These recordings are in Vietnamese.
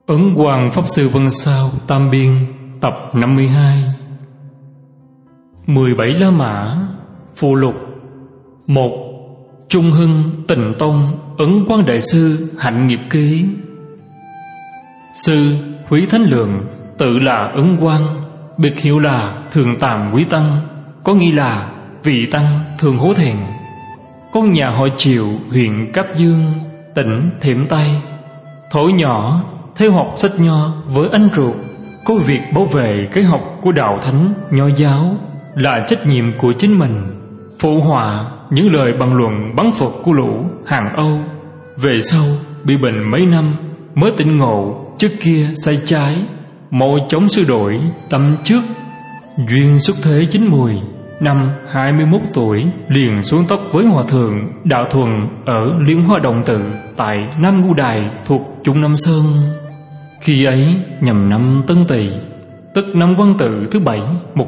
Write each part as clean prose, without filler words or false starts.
Ấn Quang Pháp Sư Vân Sao Tam Biên tập 52. 17 La Mã Phụ lục. 1. Trung Hưng Tịnh Tông Ấn Quang Đại Sư Hạnh Nghiệp Ký. Sư Húy Thánh Lượng, tự là Ấn Quang, biệt hiệu là Thường Tàm Quý Tăng, có nghĩa là vị tăng thường hổ thẹn. Con nhà họ Triệu, huyện Cáp Dương, tỉnh Thiểm Tây. Thổ nhỏ theo học sách nho với anh ruột, có việc bảo vệ cái học của đạo thánh nho giáo là trách nhiệm của chính mình. Phụ họa những lời bàn luận bắn phật của lũ hàng Âu. Về sau bị bệnh mấy năm mới tỉnh ngộ trước kia sai trái, mau chóng sửa đổi tâm trước. Duyên xuất thế chín mùi, năm 21 tuổi liền xuống tóc với hòa thượng Đạo Thuần ở Liên Hoa Động Tự tại Nam Ngũ Đài thuộc Trung Nam Sơn. Khi ấy nhằm năm Tân Tỵ, tức năm Quang Tự thứ 7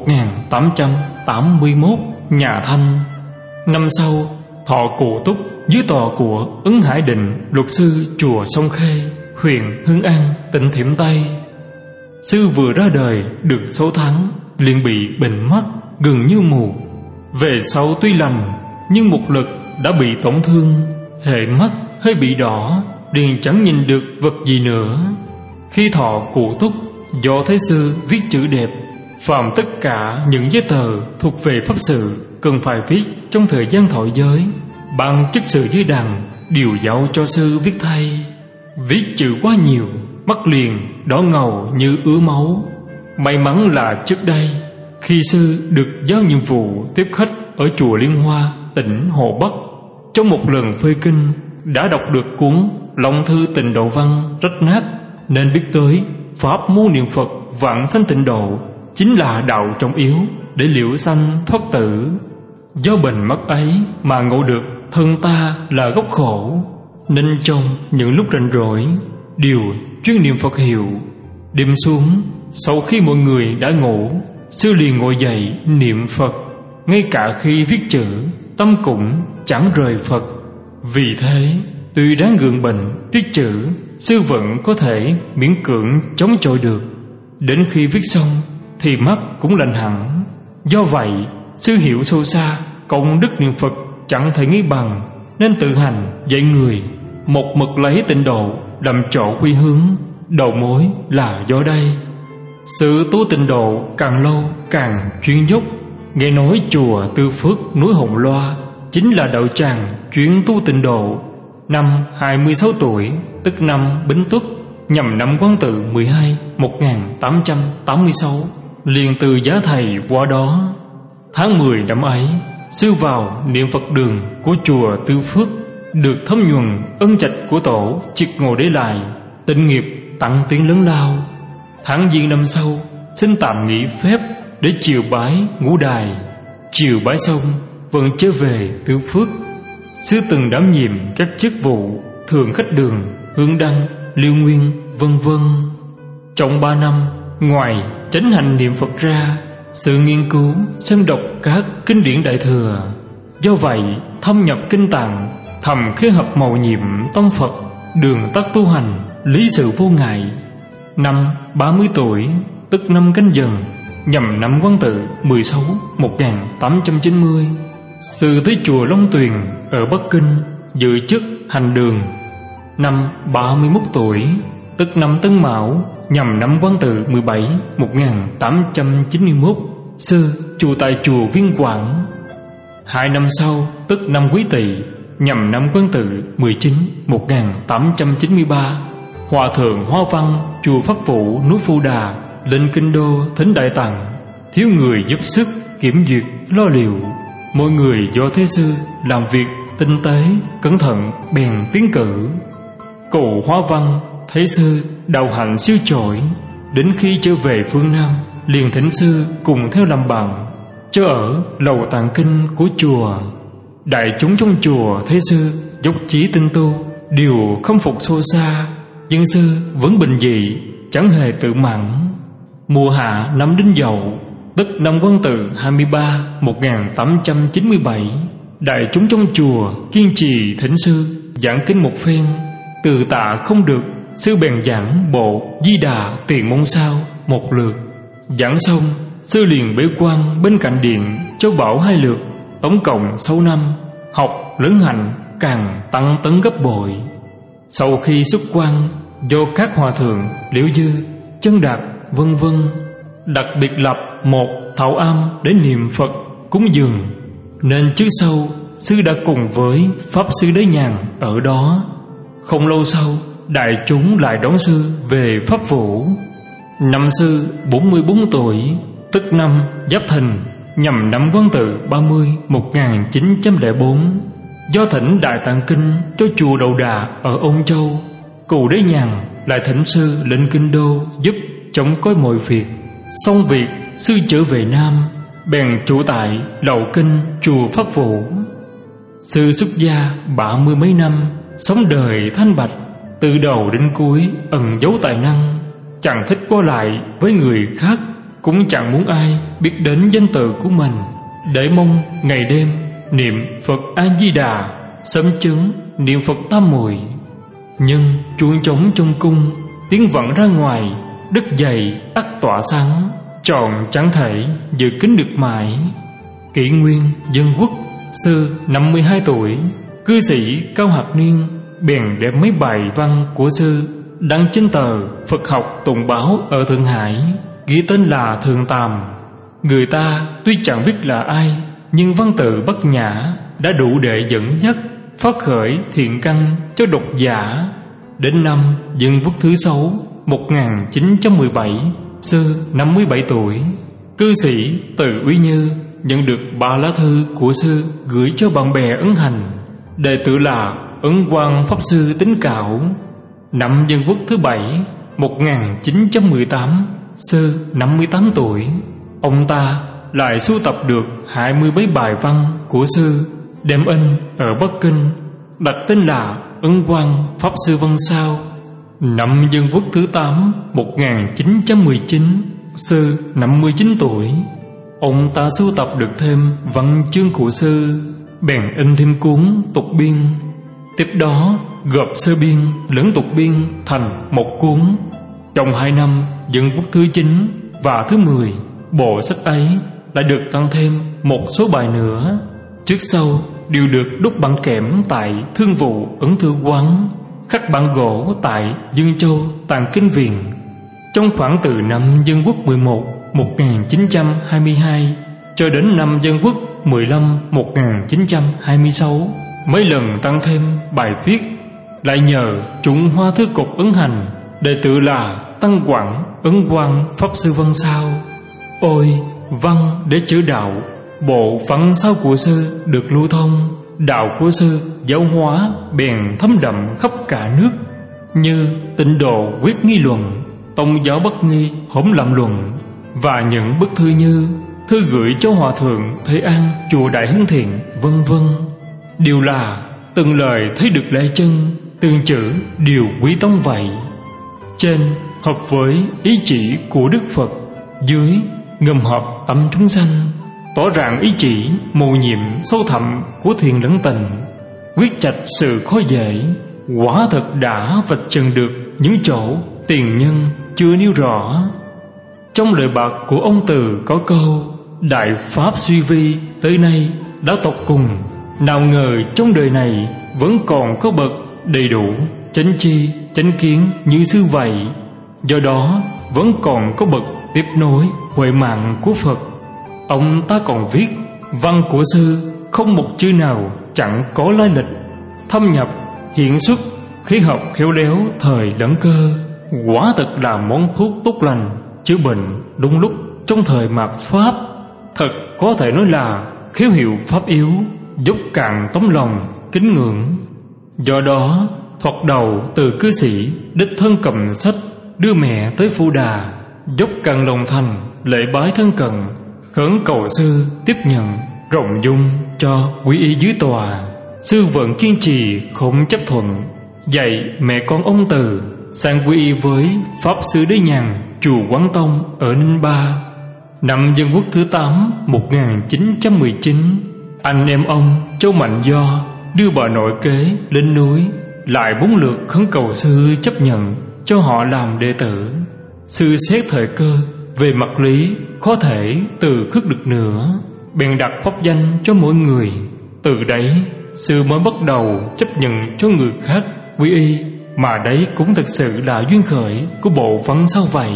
1881 nhà Thanh. Năm sau thọ cụ túc dưới tòa của Ấn Hải Định luật sư chùa Sông Khê, huyện Hưng An, tỉnh Thiểm Tây. Sư vừa ra đời được 6 tháng liền bị bệnh mắt gần như mù. Về sau tuy lành nhưng một lực đã bị tổn thương, hệ mắt hơi bị đỏ, liền chẳng nhìn được vật gì nữa. Khi thọ cụ túc, do Thái sư viết chữ đẹp, phàm tất cả những giấy tờ thuộc về pháp sự cần phải viết trong thời gian thọ giới, ban chức sự dưới đàn đều giao cho sư viết thay. Viết chữ quá nhiều, mắt liền đỏ ngầu như ứa máu. May mắn là trước đây, khi sư được giao nhiệm vụ tiếp khách ở chùa Liên Hoa, tỉnh Hồ Bắc, trong một lần phê kinh đã đọc được cuốn Long Thư Tịnh Độ Văn rách nát, nên biết tới pháp môn niệm Phật vãng sanh tịnh độ chính là đạo trọng yếu để liễu sanh thoát tử. Do bệnh mắt ấy mà ngộ được thân ta là gốc khổ, nên trong những lúc rảnh rỗi đều chuyên niệm Phật hiệu. Đêm xuống, sau khi mọi người đã ngủ, sư liền ngồi dậy niệm Phật, ngay cả khi viết chữ tâm cũng chẳng rời Phật. Vì thế tuy đáng gượng bệnh viết chữ, sư vẫn có thể miễn cưỡng chống chọi được. Đến khi viết xong thì mắt cũng lành hẳn. Do vậy sư hiểu sâu xa công đức niệm Phật chẳng thể nghĩ bằng, nên tự hành dạy người một mực lấy tịnh độ làm chỗ quy hướng. Đầu mối là do đây. Sự tu tịnh độ càng lâu càng chuyên dốc. Nghe nói chùa Tư Phước núi Hồng Loa chính là đạo tràng chuyên tu tịnh độ. Năm 26 tuổi, tức năm Bính Tuất, nhằm năm Quang Tự 12 1886, liền từ giá thầy qua đó. Tháng 10 năm ấy, sư vào niệm Phật đường của chùa Tư Phước, được thấm nhuần ân trạch của tổ triệt ngộ để lại, tịnh nghiệp tăng tiến lớn lao. Tháng Giêng năm sau, xin tạm nghỉ phép để chiều bái Ngũ Đài. Chiều bái xong vẫn trở về Tư Phước. Sư từng đảm nhiệm các chức vụ thường khách đường, hương đăng, liêu nguyên, vân vân. Trong 3 năm, ngoài chánh hành niệm Phật ra, sư nghiên cứu xem đọc các kinh điển Đại Thừa. Do vậy thâm nhập kinh tạng, thầm khế hợp mầu nhiệm tông Phật, đường tắt tu hành, lý sự vô ngại. Năm 30 tuổi, tức năm Canh Dần, nhằm năm Quang Tự 16 1890, sư tới chùa Long Tuyền ở Bắc Kinh dự chức hành đường. Năm 31 tuổi, tức năm Tân Mão, nhằm năm Quang Tự 17 1891, sư trụ tại chùa Viên Quảng. 2 năm sau, tức năm Quý Tỵ, nhằm năm Quang Tự 19 1893, Hòa thượng Hoa Văn chùa Pháp Vũ núi Phu Đà lên kinh đô thỉnh Đại Tạng, thiếu người giúp sức kiểm duyệt lo liệu. Mọi người do thế sư làm việc tinh tế cẩn thận bèn tiến cử. Cụ Hoa Văn thấy sư đạo hạnh siêu trội, đến khi trở về phương Nam liền thỉnh sư cùng theo làm bạn, cho ở lầu tạng kinh của chùa. Đại chúng trong chùa thấy sư dốc chí tinh tu đều khâm phục xô xa, nhưng sư vẫn bình dị, chẳng hề tự mãn. Mùa hạ năm Đinh Dậu, tức năm Quang Tự 23 1897, đại chúng trong chùa kiên trì thỉnh sư giảng kinh một phen. Từ tạ không được sư bèn giảng bộ Di Đà Tiền Môn Sao một lượt. Giảng xong, sư liền bế quan bên cạnh điện cho bảo 2 lượt, tổng cộng 6 năm. Học lớn hành càng tăng tấn gấp bội. Sau khi xuất quan, do các hòa thượng Liễu Dư, Chân Đạt vân vân đặc biệt lập một thảo am để niệm Phật cúng dường, nên trước sau sư đã cùng với pháp sư Đế Nhàn ở đó. Không lâu sau, đại chúng lại đón sư về pháp vũ. Năm sư 44 tuổi, tức năm Giáp Thìn, nhằm năm Quán Tự 30 1904, do thỉnh Đại Tạng Kinh cho chùa Đầu Đà ở Ôn Châu, Cù Đế Nhàn lại thỉnh sư lên Kinh Đô giúp chống cõi mọi việc. Xong việc, sư trở về Nam, bèn trụ tại Lầu Kinh chùa Pháp Vũ. Sư xuất gia 30 mấy năm, sống đời thanh bạch, từ đầu đến cuối ẩn giấu tài năng, chẳng thích qua lại với người khác, cũng chẳng muốn ai biết đến danh từ của mình, để mong ngày đêm niệm Phật A Di Đà, sớm chứng niệm Phật tam muội. Nhưng chuông trống trong cung, tiếng vọng ra ngoài, đất dày ắt tỏa sáng, tròn chẳng thể giữ kín được mãi. Kỷ Nguyên Dân Quốc, sư 52 tuổi, cư sĩ Cao Hạc Niên bèn đem mấy bài văn của sư đăng trên tờ Phật học tụng báo ở Thượng Hải, ghi tên là Thượng Tàm. Người ta tuy chẳng biết là ai, nhưng văn tự bất nhã đã đủ để dẫn dắt, phát khởi thiện căn cho độc giả. Đến năm Dân Quốc thứ 6 1917, sư 57 tuổi, cư sĩ Từ Uy Như nhận được 3 lá thư của sư gửi cho bạn bè ấn hành. Đệ tử là Ấn Quang Pháp Sư Tính Cạo. Năm Dân Quốc thứ 7 1918, sư 58 tuổi, ông ta lại sưu tập được 27 bài văn của sư, đem in ở Bắc Kinh, đặt tên là Ấn Quang Pháp Sư Văn Sao. Năm Dân Quốc thứ 8 1919, sư 59 tuổi, ông ta sưu tập được thêm văn chương của sư, bèn in thêm cuốn tục biên. Tiếp đó gộp sơ biên lẫn tục biên thành một cuốn. Trong 2 năm Dân Quốc thứ 9 và thứ 10, bộ sách ấy lại được tăng thêm một số bài nữa. Trước sau đều được đúc bằng kẽm tại Thương vụ Ấn Thư Quán, khắc bản gỗ tại Dương Châu Tàng Kinh Viện. Trong khoảng từ năm Dân Quốc 11 1922 cho đến năm Dân Quốc 15 1926, mấy lần tăng thêm bài viết. Lại nhờ Trung Hoa Thư Cục ấn hành, đệ tử là Tăng Quảng Ấn Quang Pháp Sư Văn Sao. Ôi văn để chữ đạo, bộ văn sao của sư được lưu thông, đạo của sư giáo hóa bèn thấm đậm khắp cả nước, như Tịnh Độ Quyết Nghi Luận, Tông Giáo Bất Nghi Hỗn Lạm Luận, và những bức thư như thư gửi cho Hòa Thượng Thế An chùa Đại Hưng Thiện vân vân, đều là từng lời thấy được lẽ chân, từng chữ đều quý tông vậy. Trên hợp với ý chỉ của Đức Phật, dưới ngầm hợp tâm chúng sanh, tỏ ràng ý chỉ mầu nhiệm sâu thẳm của thiền lẫn tình, quyết trạch sự khó dễ, quả thật đã vạch trần được những chỗ tiền nhân chưa nêu rõ. Trong lời bạc của ông Từ có câu: đại pháp suy vi tới nay đã tột cùng, nào ngờ trong đời này vẫn còn có bậc đầy đủ chánh tri chánh kiến như sư vậy. Do đó vẫn còn có bậc tiếp nối huệ mạng của Phật. Ông ta còn viết: văn của sư không một chữ nào chẳng có lai lịch, thâm nhập hiện xuất, khí hợp khéo léo thời lẫn cơ, quả thật là món thuốc tốt lành, chữa bệnh đúng lúc trong thời mạt Pháp. Thật có thể nói là khiếu hiệu pháp yếu, dốc cạn tấm lòng kính ngưỡng. Do đó thoạt đầu từ cư sĩ đích thân cầm sách đưa mẹ tới Phù Đà, dốc cạn lòng thành lễ bái thân cận, khẩn cầu sư tiếp nhận rộng dung cho quy y dưới tòa. Sư vẫn kiên trì không chấp thuận, dạy mẹ con ông Từ sang quy y với Pháp Sư Đế Nhàn chùa Quán Tông ở Ninh Ba. Năm Dân Quốc thứ 8 1919, anh em ông Châu Mạnh Do đưa bà nội kế lên núi, lại 4 lượt khấn cầu sư chấp nhận cho họ làm đệ tử. Sư xét thời cơ, về mặt lý khó thể từ khước được nữa, bèn đặt pháp danh cho mỗi người. Từ đấy sư mới bắt đầu chấp nhận cho người khác quy y, mà đấy cũng thực sự là duyên khởi của bộ văn sao vậy.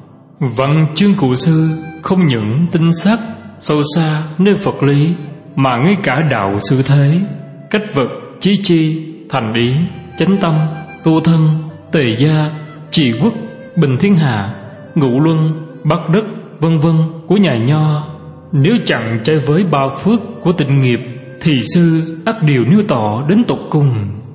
Văn chương của sư không những tinh xác sâu xa nơi Phật lý, mà ngay cả đạo sự thế, cách vật, chí chi, thành ý, chánh tâm, tu thân, tề gia, trị quốc, bình thiên hạ, ngũ luân, bắc đất, vân vân của nhà Nho, nếu chẳng trái với ba phước của tịnh nghiệp thì sư ắt điều nêu tỏ đến tột cùng.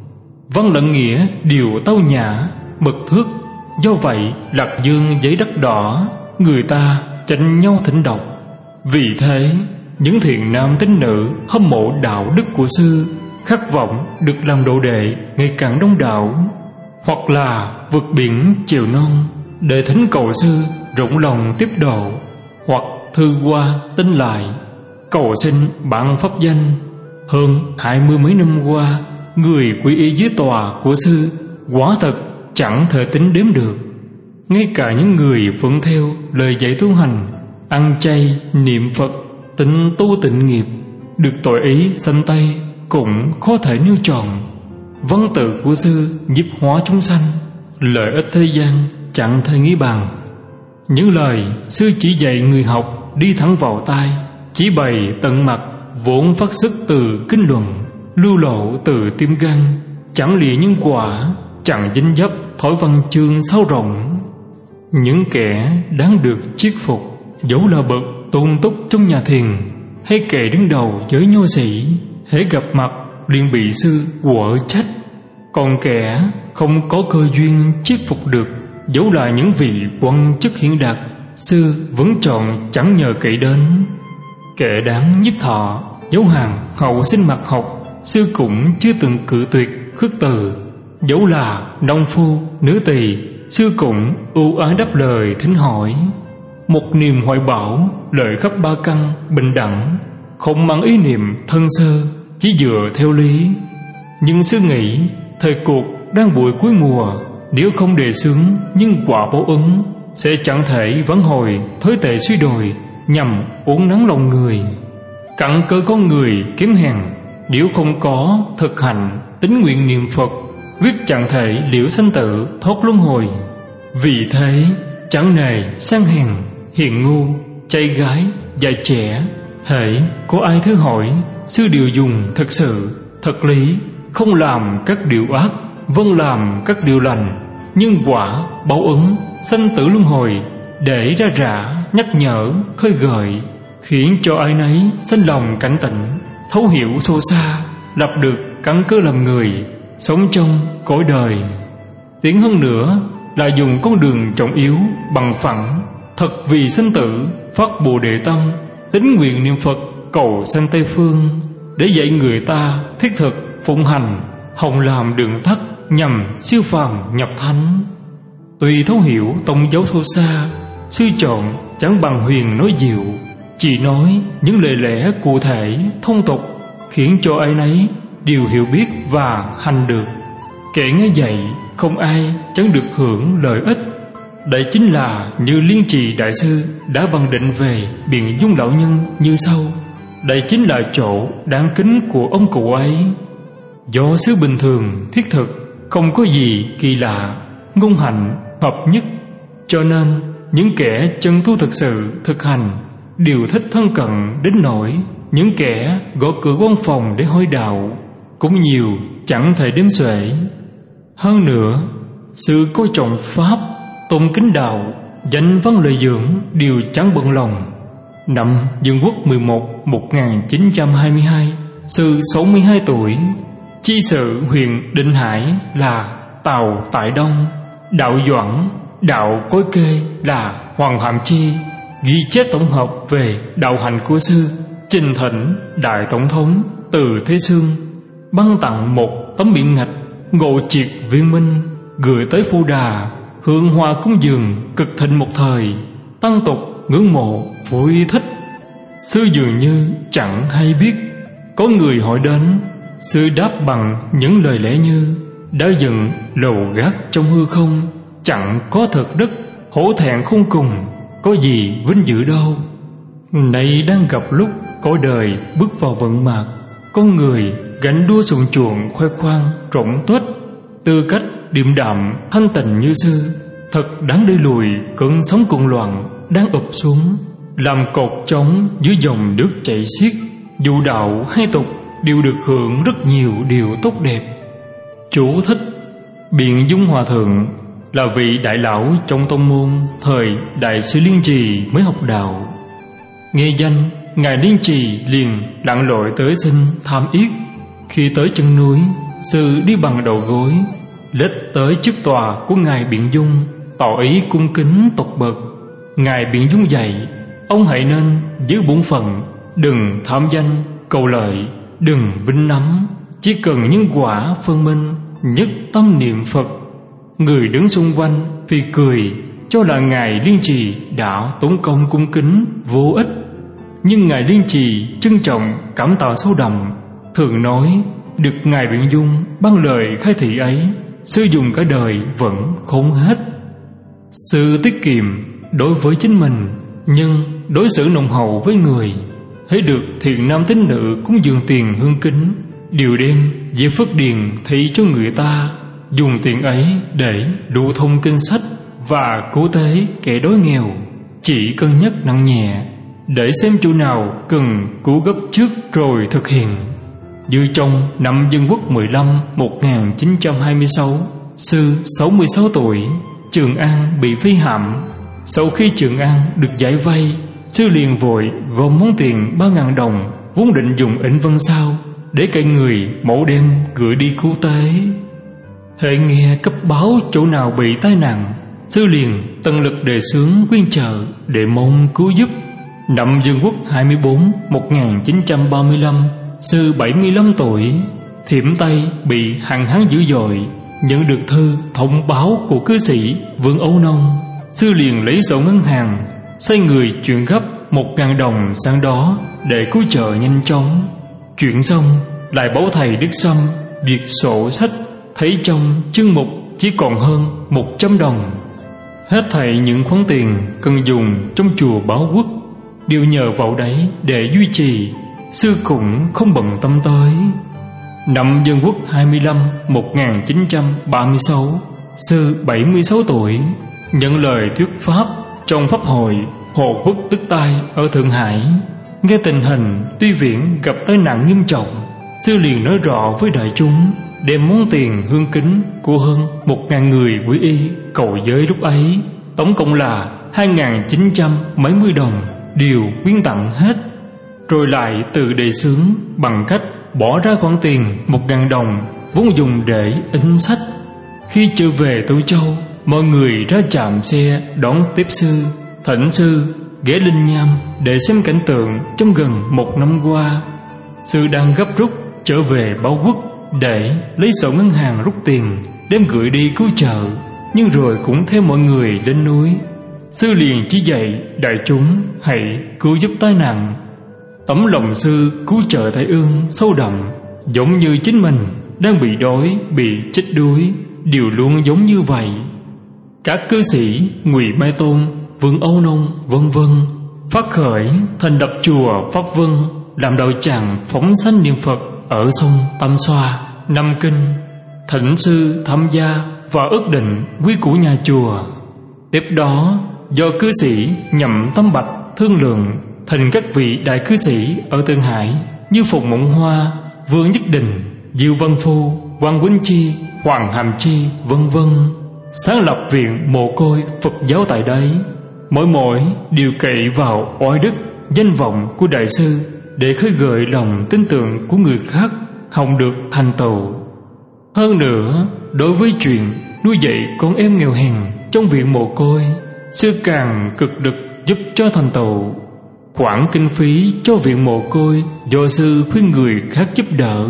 Văn lẫn nghĩa đều tâu nhã, mực thước. Do vậy Lạc Dương giấy đất đỏ, người ta tranh nhau thỉnh đọc. Vì thế những thiện nam tín nữ hâm mộ đạo đức của sư, khát vọng được làm đồ đệ ngày càng đông đảo, hoặc là vượt biển chiều non để thỉnh cầu sư rộng lòng tiếp độ, hoặc thư qua tin lại cầu xin bản pháp danh. Hơn 20 mấy năm qua, người quy y dưới tòa của sư quả thật chẳng thể tính đếm được. Ngay cả những người vẫn theo lời dạy tu hành, ăn chay, niệm Phật, tịnh tu tịnh nghiệp, được tội ý sanh tay cũng khó thể nêu tròn. Văn tự của sư nhiếp hóa chúng sanh, lợi ích thế gian chẳng thể nghĩ bằng. Những lời sư chỉ dạy người học đi thẳng vào tai, chỉ bày tận mặt, vốn phát xuất từ kinh luận, lưu lộ từ tim gan, chẳng lìa những quả, chẳng dính dấp thói văn chương sâu rộng. Những kẻ đáng được chiết phục, dẫu là bậc tôn túc trong nhà thiền hay kẻ đứng đầu giới nho sĩ, hễ gặp mặt liền bị sư quở trách. Còn kẻ không có cơ duyên chiết phục được, dẫu là những vị quan chức hiển đạt, sư vẫn chọn chẳng nhờ cậy đến. Kẻ đáng nhiếp thọ, dấu hàng hậu sinh mặt học, sư cũng chưa từng cự tuyệt khước từ. Dẫu là nông phu, nữ tỳ, sư cũng ưu ái đáp lời thỉnh hỏi. Một niềm hoài bão, lời khắp ba căn bình đẳng, không mang ý niệm thân sơ, chỉ dựa theo lý. Nhưng sư nghĩ thời cuộc đang bụi cuối mùa, nếu không đề xướng nhưng quả báo ứng sẽ chẳng thể vãn hồi thối tệ suy đồi nhằm uốn nắn lòng người. Cặn cơ con người kém hèn, nếu không có thực hành tín nguyện niệm Phật, quyết chẳng thể liễu sanh tử thoát luân hồi. Vì thế chẳng nề sang hèn, hiền ngu, trai gái, già trẻ, hễ có ai thứ hỏi, sư đều dùng thật sự, thật lý, không làm các điều ác, vâng làm các điều lành. Nhưng quả báo ứng sanh tử luân hồi để ra rã nhắc nhở khơi gợi, khiến cho ai nấy sanh lòng cảnh tỉnh, thấu hiểu sâu xa, lập được căn cơ làm người, sống trong cõi đời. Tiến hơn nữa là dùng con đường trọng yếu bằng phẳng, thật vì sinh tử, phát bồ đề tâm, tín nguyện niệm Phật cầu sanh Tây phương, để dạy người ta thiết thực phụng hành, hồng làm đường tắt nhằm siêu phàm nhập thánh. Tuy thấu hiểu tông dấu sâu xa, sư chọn chẳng bằng huyền nói diệu, chỉ nói những lời lẽ cụ thể thông tục, khiến cho ai nấy đều hiểu biết và hành được. Kẻ nghe dạy không ai chẳng được hưởng lợi ích. Đây chính là như Liên Trì đại sư đã bằng định về Biện Dung lão nhân như sau. Đây chính là chỗ đáng kính của ông cụ ấy. Do sư bình thường thiết thực, không có gì kỳ lạ, ngôn hạnh hợp nhất, cho nên những kẻ chân tu thực sự thực hành đều thích thân cận đến nỗi những kẻ gõ cửa văn phòng để hỏi đạo cũng nhiều chẳng thể đếm xuể. Hơn nữa, sư coi trọng pháp, tôn kính đạo, danh văn lợi dưỡng đều chẳng bận lòng. Năm Dương Quốc 11 1922, sư 62 tuổi. Chi sự huyện Định Hải là Tào Tại Đông, đạo Doãn, đạo Cối Kê là Hoàng Hàm Chi, ghi chép tổng hợp về đạo hành của sư, trình thỉnh Đại Tổng thống Từ Thế Sương, băng tặng một tấm biển ngạch Ngộ Triệt Viên Minh, gửi tới Phu Đà, hương hoa cúng dường cực thịnh một thời, tăng tục ngưỡng mộ vui thích. Sư dường như chẳng hay biết. Có người hỏi đến, sư đáp bằng những lời lẽ như: đã dựng lầu gác trong hư không, chẳng có thực đất, hổ thẹn không cùng, có gì vinh dự đâu. Nay đang gặp lúc cõi đời bước vào vận mạc, con người gánh đua xuồng chuộng khoe khoang rộng tuếch, tư cách điềm đạm thanh tịnh như xưa, thật đáng đẩy lùi cơn sóng cuồng loạn đang ập xuống, làm cột trống dưới dòng nước chảy xiết. Dù đạo hay tục đều được hưởng rất nhiều điều tốt đẹp. Chú thích: Biện Dung Hòa Thượng là vị đại lão trong tông môn thời Đại sư Liên Trì mới học đạo. Nghe danh, ngài Liên Trì liền lặn lội tới xin tham yết. Khi tới chân núi, sư đi bằng đầu gối, lết tới trước tòa của ngài Biện Dung, tỏ ý cung kính tột bậc. Ngài Biện Dung dạy: ông hãy nên giữ bổn phận, đừng tham danh cầu lợi, đừng vinh nắm, chỉ cần nhân quả phân minh, nhất tâm niệm Phật. Người đứng xung quanh vì cười cho là ngài Liên Trì đã tốn công cung kính vô ích, nhưng ngài Liên Trì trân trọng cảm tạ sâu đậm, thường nói: được ngài Biện Dung ban lời khai thị ấy, sư dùng cả đời vẫn không hết. Sư tiết kiệm đối với chính mình, nhưng đối xử nồng hậu với người. Hễ được thiện nam tín nữ cúng dường tiền hương kính, đều đem về phước điền thị cho người ta, dùng tiền ấy để lưu thông kinh sách và cứu tế kẻ đói nghèo. Chỉ cân nhắc nặng nhẹ, để xem chỗ nào cần cứu gấp trước rồi thực hiện. Như trong năm Dân Quốc 15 1926, sư 66 tuổi, Trường An bị vây hãm. Sau khi Trường An được giải vây, sư liền vội gom món tiền 3.000 đồng vốn định dùng in văn sao để cậy người mẫu đem gửi đi cứu tế. Hễ nghe cấp báo chỗ nào bị tai nạn, sư liền tận lực đề xướng quyên trợ để mong cứu giúp. Năm Dân Quốc 24 1935, sư 75 tuổi, Thiểm Tây bị hạn hán dữ dội. Nhận được thư thông báo của cư sĩ Vương Âu Nông, sư liền lấy sổ ngân hàng, sai người chuyển gấp 1.000 đồng sang đó để cứu trợ nhanh chóng. Chuyển xong lại báo thầy Đức Sâm việc sổ sách, thấy trong chương mục chỉ còn hơn 100 đồng. Hết thảy những khoản tiền cần dùng trong chùa Báo Quốc đều nhờ vào đấy để duy trì, sư cũng không bận tâm tới. Năm Dân Quốc 25 1936, sư 76 tuổi, nhận lời thuyết pháp trong pháp hội Hồ Quốc Tức Tai ở Thượng Hải. Nghe tình hình tuy viện gặp tai nạn nghiêm trọng, sư liền nói rõ với đại chúng, đem món tiền hương kính của hơn 1.000 người quy y cầu giới lúc ấy, tổng cộng là 2.900 mấy mươi đồng, đều quyên tặng hết. Rồi lại tự đề xướng bằng cách bỏ ra khoản tiền 1.000 đồng vốn dùng để in sách. Khi trở về Tô Châu, mọi người ra trạm xe đón tiếp sư, thỉnh sư ghé Linh Nham để xem cảnh tượng trong gần 1 năm qua. Sư đang gấp rút trở về Báo Quốc để lấy sổ ngân hàng rút tiền đem gửi đi cứu trợ, nhưng rồi cũng theo mọi người lên núi. Sư liền chỉ dạy đại chúng hãy cứu giúp tai nạn. Tấm lòng sư cứu trợ tai ương sâu đậm, giống như chính mình đang bị đói, bị chết đuối, đều luôn giống như vậy. Các cư sĩ Ngụy Mai Tôn, Vương Âu Nông vân vân phát khởi thành lập chùa Pháp Vân, làm đạo tràng phóng sanh niệm Phật ở sông Tam Xoa, Nam Kinh. Thỉnh sư tham gia và ước định quy củ nhà chùa. Tiếp đó do cư sĩ Nhậm Tâm Bạch thương lượng, thành các vị đại cư sĩ ở Thượng Hải như Phùng Mộng Hoa, Vương Nhất Định, Diêu Văn Phu, Quan Quýnh Chi, Hoàng Hàm Chi vân vân, sáng lập viện mồ côi Phật giáo tại đây. Mỗi đều cậy vào oai đức, danh vọng của đại sư để khơi gợi lòng tin tưởng của người khác hòng được thành tựu. Hơn nữa, đối với chuyện nuôi dạy con em nghèo hèn trong viện mồ côi, sư càng cực lực giúp cho thành tựu. Khoản kinh phí cho viện mồ côi do sư khuyên người khác giúp đỡ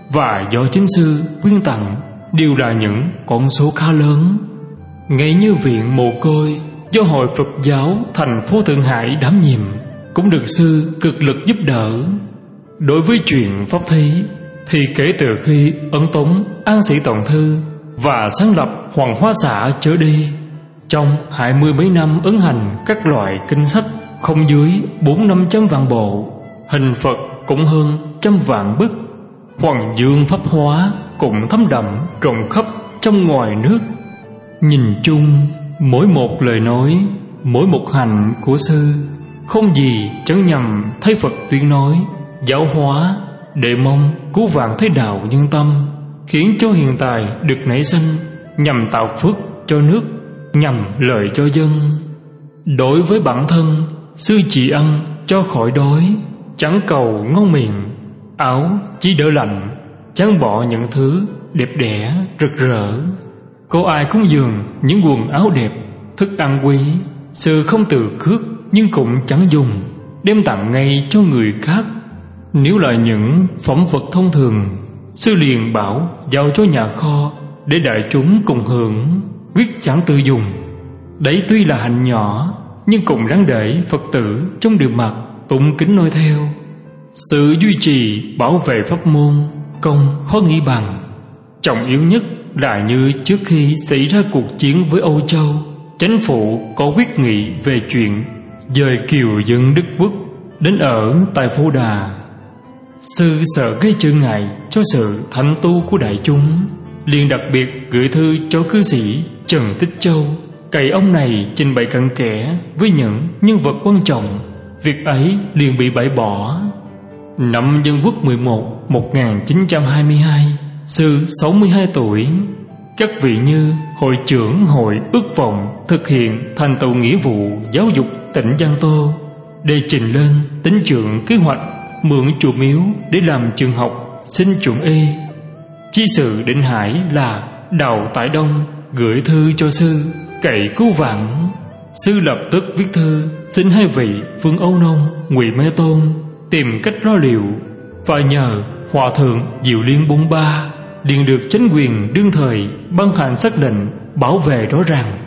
và do chính sư quyên tặng đều là những con số khá lớn. Ngay như viện mồ côi do Hội Phật giáo thành phố Thượng Hải đảm nhiệm cũng được sư cực lực giúp đỡ. Đối với chuyện pháp thí thì kể từ khi ấn tống An Sĩ Toàn Thư và sáng lập Hoàng Hoa Xã trở đi. Trong 20 mấy năm ấn hành các loại kinh sách không dưới 400-500 vạn bộ, hình Phật cũng hơn 100 vạn bức. Hoàng dương pháp hóa cũng thấm đậm rộng khắp trong ngoài nước. Nhìn chung, mỗi một lời nói, mỗi một hành của sư không gì chẳng nhằm thấy Phật tuyên nói, giáo hóa để mong cứu vãn thế đạo nhân tâm, khiến cho hiện tại được nảy sinh, nhằm tạo phước cho nước, nhằm lợi cho dân. Đối với bản thân, sư chỉ ăn cho khỏi đói, chẳng cầu ngon miệng, áo chỉ đỡ lạnh, chẳng bỏ những thứ đẹp đẽ rực rỡ. Có ai cúng dường những quần áo đẹp, thức ăn quý, sư không từ khước nhưng cũng chẳng dùng, đem tặng ngay cho người khác. Nếu là những phẩm vật thông thường, sư liền bảo giao cho nhà kho để đại chúng cùng hưởng, quyết chẳng tự dùng. Đấy tuy là hành nhỏ, nhưng cũng đáng để Phật tử trong đường mặt tụng kính noi theo. Sự duy trì bảo vệ pháp môn công khó nghĩ bằng. Trọng yếu nhất là như trước khi xảy ra cuộc chiến với Âu Châu, chính phủ có quyết nghị về chuyện dời kiều dân Đức Quốc đến ở tại Phổ Đà. Sư sợ gây trở ngại cho sự thành tu của đại chúng, liền đặc biệt gửi thư cho cư sĩ Trần Tích Châu, cậy ông này trình bày cặn kẽ với những nhân vật quan trọng. Việc ấy liền bị bãi bỏ. Năm Dân Quốc 11 1922, sư 62 tuổi. Các vị như hội trưởng hội ước vọng thực hiện thành tựu nghĩa vụ giáo dục tỉnh Giang Tô, để trình lên tín trưởng kế hoạch mượn chùa miếu để làm trường học sinh chuẩn y. Chi sự Định Hải là Đào Tại Đông gửi thư cho sư cậy cứu vãn. Sư lập tức viết thư xin hai vị Vương Âu Nông, Ngụy Mê Tôn tìm cách lo liệu, và nhờ Hòa thượng Diệu Liên Bôn Ba liền được chính quyền đương thời ban hành sắc lệnh bảo vệ rõ ràng.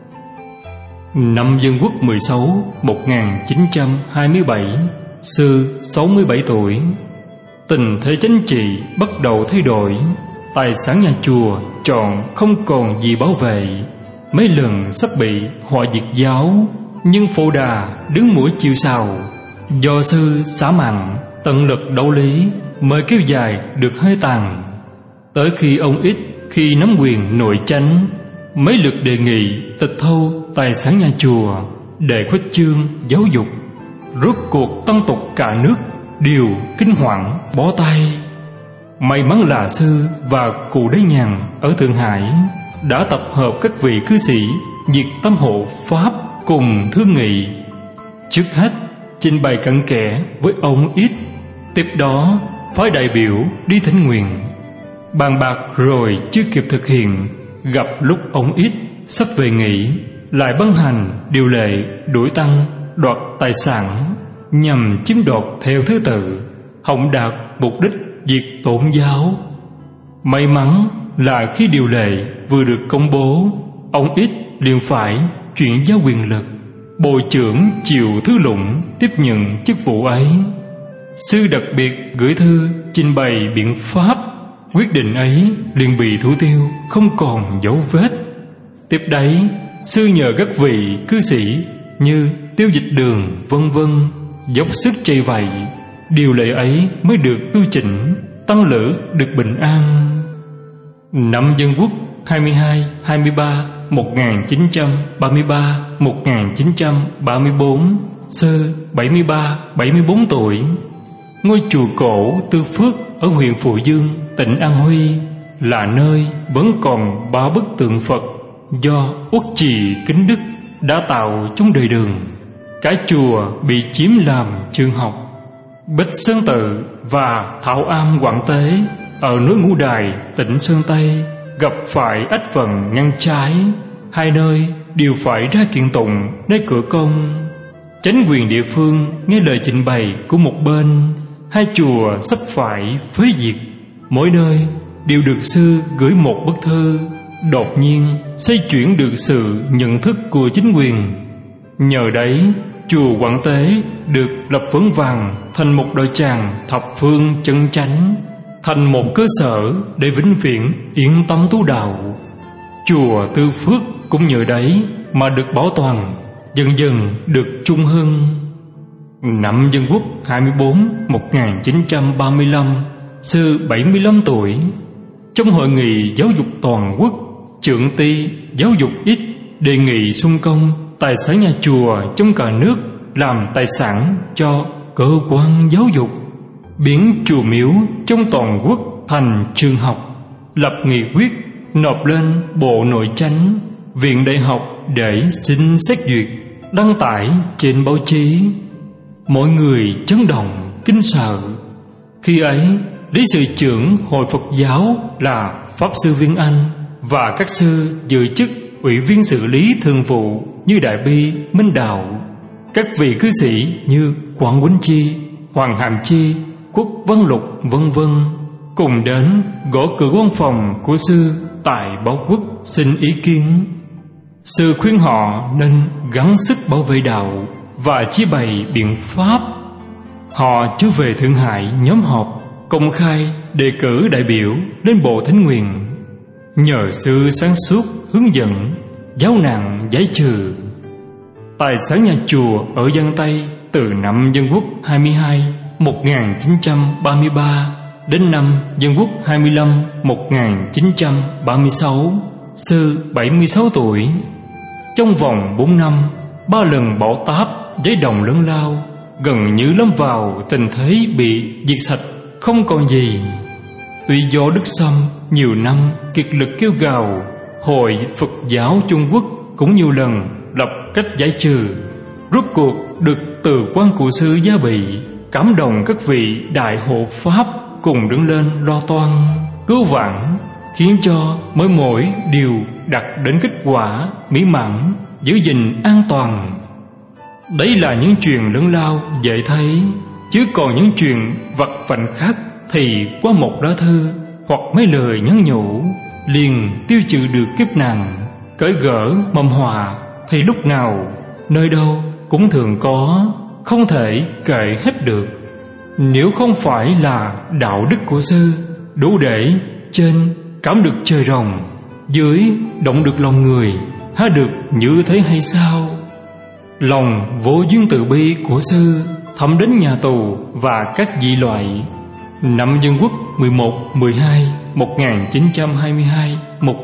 Năm Dân Quốc 16 1927, sư 67 tuổi. Tình thế chính trị bắt đầu thay đổi, tài sản nhà chùa trọn không còn gì bảo vệ. Mấy lần sắp bị họ diệt giáo, nhưng Phổ Đà đứng mũi chịu sào. Do sư xả mặn tận lực đấu lý mới kéo dài được hơi tàn. Tới khi ông Ít khi nắm quyền nội chánh, mấy lượt đề nghị tịch thu tài sản nhà chùa để khuếch trương giáo dục. Rốt cuộc tăng tục cả nước đều kinh hoàng bó tay. May mắn là sư và cụ Đế Nhàn ở Thượng Hải đã tập hợp các vị cư sĩ diệt tâm hộ pháp cùng thương nghị. Trước hết trình bày cặn kẽ với ông Ít, tiếp đó phái đại biểu đi thỉnh nguyện. Bàn bạc rồi chưa kịp thực hiện, gặp lúc ông Ít sắp về nghỉ, lại ban hành điều lệ đuổi tăng đoạt tài sản, nhằm chiếm đoạt theo thứ tự, hỏng đạt mục đích diệt tổn giáo. May mắn là khi điều lệ vừa được công bố, ông Ít liền phải chuyển giao quyền lực, bộ trưởng Triệu Thứ Lũng tiếp nhận chức vụ ấy. Sư đặc biệt gửi thư trình bày biện pháp, quyết định ấy liền bị thủ tiêu, không còn dấu vết. Tiếp đấy, sư nhờ các vị cư sĩ như Tiêu Dịch Đường vân vân dốc sức chạy vậy, điều lệ ấy mới được tu chỉnh, tăng lữ được bình an. Năm Dân Quốc 22, 23, 1933, 1934, sư 73, 74 tuổi. Ngôi chùa cổ Tư Phước ở huyện Phụ Dương, tỉnh An Huy là nơi vẫn còn 3 bức tượng Phật do Uất Trì Kính Đức đã tạo trong đời Đường. Cả chùa bị chiếm làm trường học. Bích Sơn Tự và Thảo Am Quảng Tế ở núi Ngũ Đài, tỉnh Sơn Tây gặp phải ách vận ngăn trái. Hai nơi đều phải ra kiện tụng nơi cửa công. Chánh quyền địa phương nghe lời trình bày của một bên, hai chùa sắp phải phế diệt. Mỗi nơi đều được sư gửi một bức thư, đột nhiên xoay chuyển được sự nhận thức của chính quyền. Nhờ đấy, chùa Quảng Tế được lập vững vàng thành một đội tràng thập phương chân chánh, thành một cơ sở để vĩnh viễn yên tâm tu đạo. Chùa Tư Phước cũng nhờ đấy mà được bảo toàn, dần dần được trung hưng. Năm Dân Quốc 24 1935, sư 75 tuổi. Trong hội nghị giáo dục toàn quốc, trưởng ty giáo dục ít đề nghị xung công tài sản nhà chùa trong cả nước làm tài sản cho cơ quan giáo dục, biến chùa miếu trong toàn quốc thành trường học, lập nghị quyết nộp lên Bộ Nội Chánh, Viện Đại học để xin xét duyệt, đăng tải trên báo chí. Mọi người chấn động kinh sợ. Khi ấy, lý sự trưởng Hội Phật giáo là Pháp sư Viên Anh và các sư giữ chức ủy viên xử lý thường vụ như Đại Bi, Minh Đạo, các vị cư sĩ như Quảng Quýnh Chi, Hoàng Hàm Chi, Quốc Văn Lục, vân vân, cùng đến gõ cửa văn phòng của sư tại Báo Quốc xin ý kiến. Sư khuyên họ nên gắng sức bảo vệ đạo và chia bày biện pháp. Họ trở về Thượng Hải nhóm họp, công khai đề cử đại biểu lên Bộ Thánh Nguyện. Nhờ sư sáng suốt hướng dẫn, giáo nạn giải trừ. Tài sản nhà chùa ở Giang Tây từ năm Dân Quốc 22 1933 đến năm Dân Quốc 25 1936, sư 76 tuổi. Trong vòng 4 năm, 3 lần bão táp, giấy đồng lớn lao, gần như lâm vào tình thế bị diệt sạch, không còn gì. Tuy do Đức Sâm nhiều năm kiệt lực kêu gào, Hội Phật giáo Trung Quốc cũng nhiều lần lập cách giải trừ. Rốt cuộc được từ quan cụ sư Gia Bị cảm động các vị đại hộ pháp cùng đứng lên lo toan cứu vãn, khiến cho mỗi điều đạt đến kết quả mỹ mãn, giữ gìn an toàn. Đấy là những chuyện lớn lao dễ thấy, chứ còn những chuyện vặt vãnh khác thì qua một lá thư hoặc mấy lời nhắn nhủ liền tiêu trừ được kiếp nạn. Cởi gỡ mầm họa thì lúc nào nơi đâu cũng thường có, không thể kể hết được. Nếu không phải là đạo đức của sư đủ để trên cảm được trời rồng, dưới động được lòng người, há được như thế hay sao? Lòng vô duyên từ bi của sư thấm đến nhà tù và các dị loại. Năm Dân Quốc 11, 12, 1922,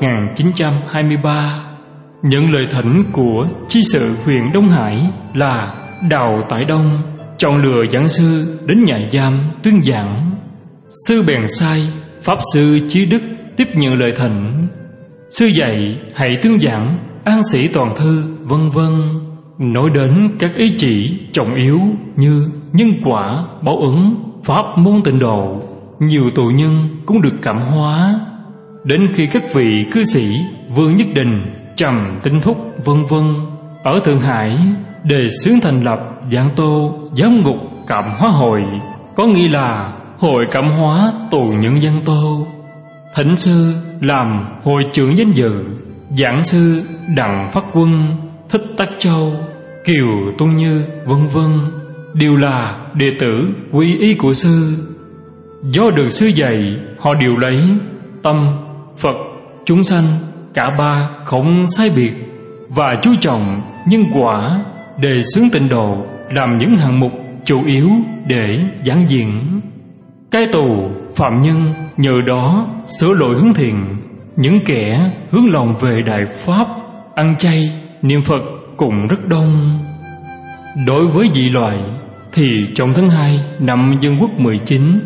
1923, nhận lời thỉnh của chi sự huyện Đông Hải là Đào Tại Đông, chọn lựa giảng sư đến nhà giam tuyên giảng. Sư bèn sai Pháp sư Chí Đức tiếp nhận lời thỉnh. Sư dạy hãy tuyên giảng an sĩ toàn thư, vân vân, nói đến các ý chỉ trọng yếu như nhân quả, báo ứng, pháp môn tịnh độ. Nhiều tù nhân cũng được cảm hóa. Đến khi các vị cư sĩ Vương Nhất Đình, Trầm Tinh Thúc, vân vân ở Thượng Hải đề xướng thành lập Giảng Tô Giám ngục Cảm Hóa Hội, có nghĩa là Hội Cảm Hóa Tù Nhân Giang Tô. Thỉnh sư làm hội trưởng danh dự. Giảng sư Đặng Phát Quân, Thích Tác Châu, Kiều Tuân Như, vân vân đều là đệ tử quy y của sư. Do được sư dạy, họ đều lấy tâm, Phật, chúng sanh cả ba không sai biệt và chú trọng nhân quả, đề xướng tịnh độ làm những hạng mục chủ yếu để giảng diễn. Cai tù phạm nhân nhờ đó sửa lỗi hướng thiện, những kẻ hướng lòng về đại pháp, ăn chay niệm Phật cũng rất đông. Đối với dị loại thì trong tháng 2 năm Dân Quốc 19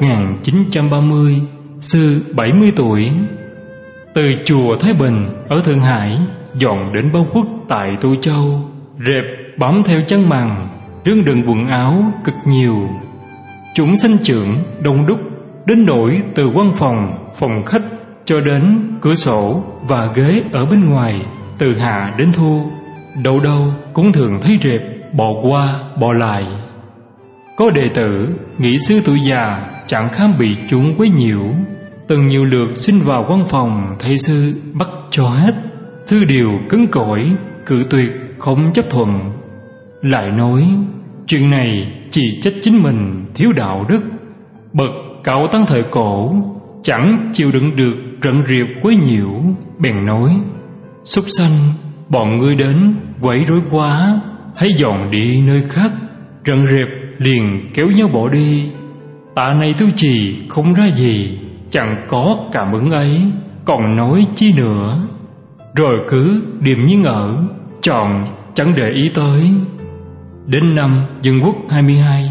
1930, sư 70 tuổi từ chùa Thái Bình ở Thượng Hải dọn đến Báo Quốc tại Tu Châu, rệp bám theo chăn màn, rương đựng quần áo cực nhiều. Chúng sanh trưởng đông đúc đến nỗi từ văn phòng, phòng khách cho đến cửa sổ và ghế ở bên ngoài, từ hạ đến thu, đâu đâu cũng thường thấy rệp bò qua bò lại. Có đệ tử nghĩ sư tuổi già chẳng khám bị chúng quấy nhiễu, từng nhiều lượt xin vào văn phòng thầy sư bắt cho hết. Sư đều cứng cỏi cự tuyệt không chấp thuận, lại nói chuyện này chỉ trách chính mình thiếu đạo đức, bậc cao tăng thời cổ chẳng chịu đựng được rận rịp quấy nhiễu, bèn nói: súc sanh, bọn ngươi đến quấy rối quá, hãy dọn đi nơi khác. Rận rệp liền kéo nhau bỏ đi. Tạ này tu trì không ra gì, chẳng có cảm ứng ấy, còn nói chi nữa. Rồi cứ điềm nhiên ở, chọn chẳng để ý tới. Đến năm Dân Quốc 22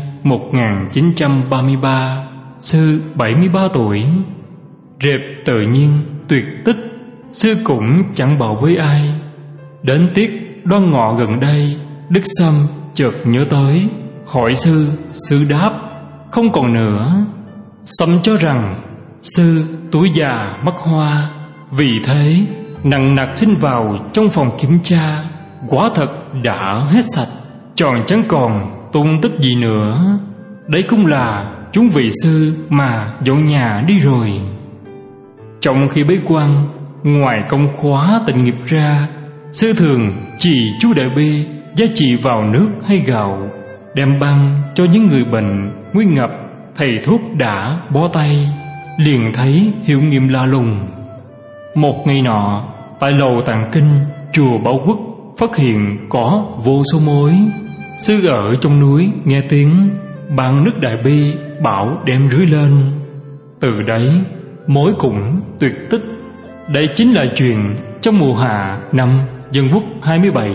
1933, sư 73 tuổi. Rệp tự nhiên tuyệt tích, sư cũng chẳng bảo với ai. Đến tiết đoan ngọ gần đây, Đức Sâm chợt nhớ tới, hỏi sư. Sư đáp: không còn nữa. Sâm cho rằng sư tuổi già mắt hoa, vì thế nặng nặc xin vào trong phòng kiểm tra. Quả thật đã hết sạch, tròn chẳng còn tung tích gì nữa. Đấy cũng là chúng vị sư mà dọn nhà đi rồi. Trong khi bế quan, ngoài công khóa tịnh nghiệp ra, sư thường trì chú Đại Bi giá trị vào nước hay gạo, đem băng cho những người bệnh nguy ngập. Thầy thuốc đã bó tay, liền thấy hiệu nghiệm lạ lùng. Một ngày nọ, tại lầu Tạng Kinh chùa Bảo Quốc phát hiện có vô số mối. Sư ở trong núi nghe tiếng ban nước Đại Bi bảo đem rưới lên. Từ đấy mối cũng tuyệt tích. Đây chính là chuyện trong mùa hạ năm Dân Quốc 27